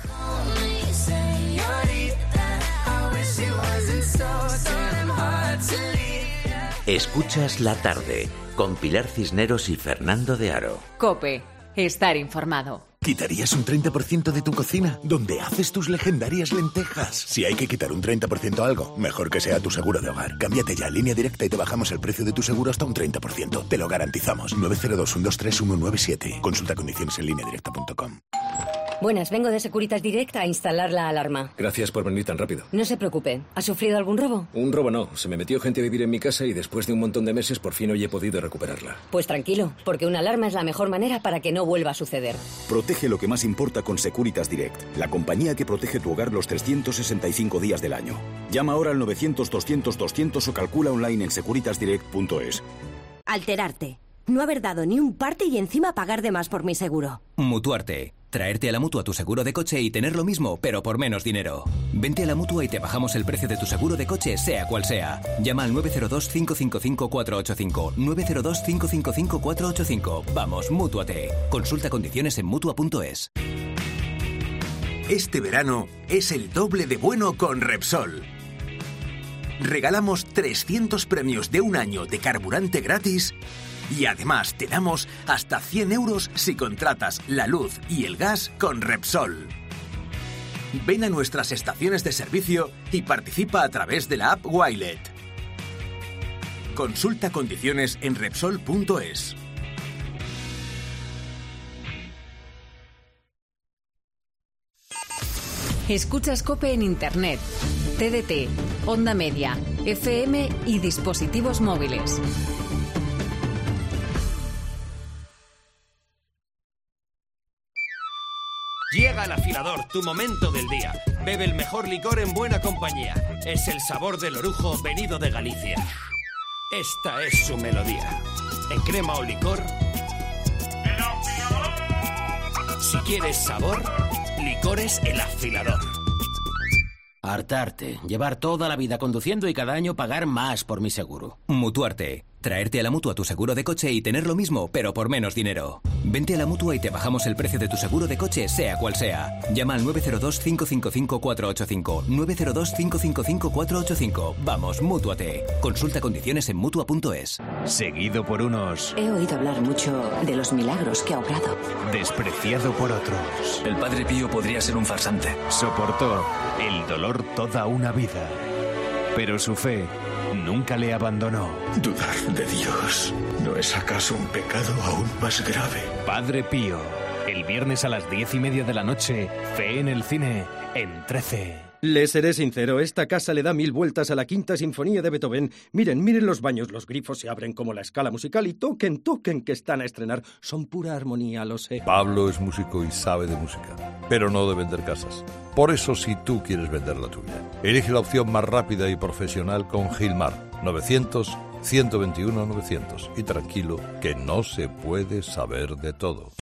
Escuchas La Tarde con Pilar Cisneros y Fernando de Aro. COPE. Estar informado. ¿Quitarías un 30% de tu cocina? ¿Dónde haces tus legendarias lentejas? Si hay que quitar un 30% a algo, mejor que sea tu seguro de hogar. Cámbiate ya a Línea Directa y te bajamos el precio de tu seguro hasta un 30%. Te lo garantizamos. 902-123-197. Consulta condiciones en lineadirecta.com. Buenas, vengo de Securitas Direct a instalar la alarma. Gracias por venir tan rápido. No se preocupe. ¿Ha sufrido algún robo? Un robo no. Se me metió gente a vivir en mi casa y después de un montón de meses por fin hoy he podido recuperarla. Pues tranquilo, porque una alarma es la mejor manera para que no vuelva a suceder. Protege lo que más importa con Securitas Direct, la compañía que protege tu hogar los 365 días del año. Llama ahora al 900-200-200 o calcula online en securitasdirect.es. Alterarte. No haber dado ni un parte y encima pagar de más por mi seguro. Mutuarte. Traerte a la Mutua tu seguro de coche y tener lo mismo, pero por menos dinero. Vente a la Mutua y te bajamos el precio de tu seguro de coche, sea cual sea. Llama al 902-555-485. 902-555-485. Vamos, Mútuate. Consulta condiciones en Mutua.es. Este verano es el doble de bueno con Repsol. Regalamos 300 premios de un año de carburante gratis y además te damos hasta 100 euros si contratas la luz y el gas con Repsol. Ven a nuestras estaciones de servicio y participa a través de la app Wilet. Consulta condiciones en Repsol.es. Escuchas COPE en Internet, TDT, Onda Media, FM y dispositivos móviles. Llega Artenaga el afilador, tu momento del día. Bebe el mejor licor en buena compañía. Es el sabor del orujo venido de Galicia. Esta es su melodía. En crema o licor. Si quieres sabor, Licores el Afilador. Hartarte, llevar toda la vida conduciendo y cada año pagar más por mi seguro. Mutuarte. Traerte a la Mutua tu seguro de coche y tener lo mismo, pero por menos dinero. Vente a la Mutua y te bajamos el precio de tu seguro de coche, sea cual sea. Llama al 902-555-485. 902-555-485. Vamos, Mútuate. Consulta condiciones en Mutua.es. Seguido por unos... He oído hablar mucho de los milagros que ha obrado. Despreciado por otros. El Padre Pío podría ser un farsante. Soportó el dolor toda una vida. Pero su fe nunca le abandonó. Dudar de Dios, ¿no es acaso un pecado aún más grave? Padre Pío, el viernes a las 10:30 de la noche, Fe en el cine, en 13. Les seré sincero, esta casa le da 1000 vueltas a la Quinta Sinfonía de Beethoven. Miren los baños, los grifos se abren como la escala musical y toquen, que están a estrenar. Son pura armonía, lo sé. Pablo es músico y sabe de música, pero no de vender casas. Por eso, si tú quieres vender la tuya, elige la opción más rápida y profesional con Gilmar. 900-121-900. Y tranquilo, que no se puede saber de todo.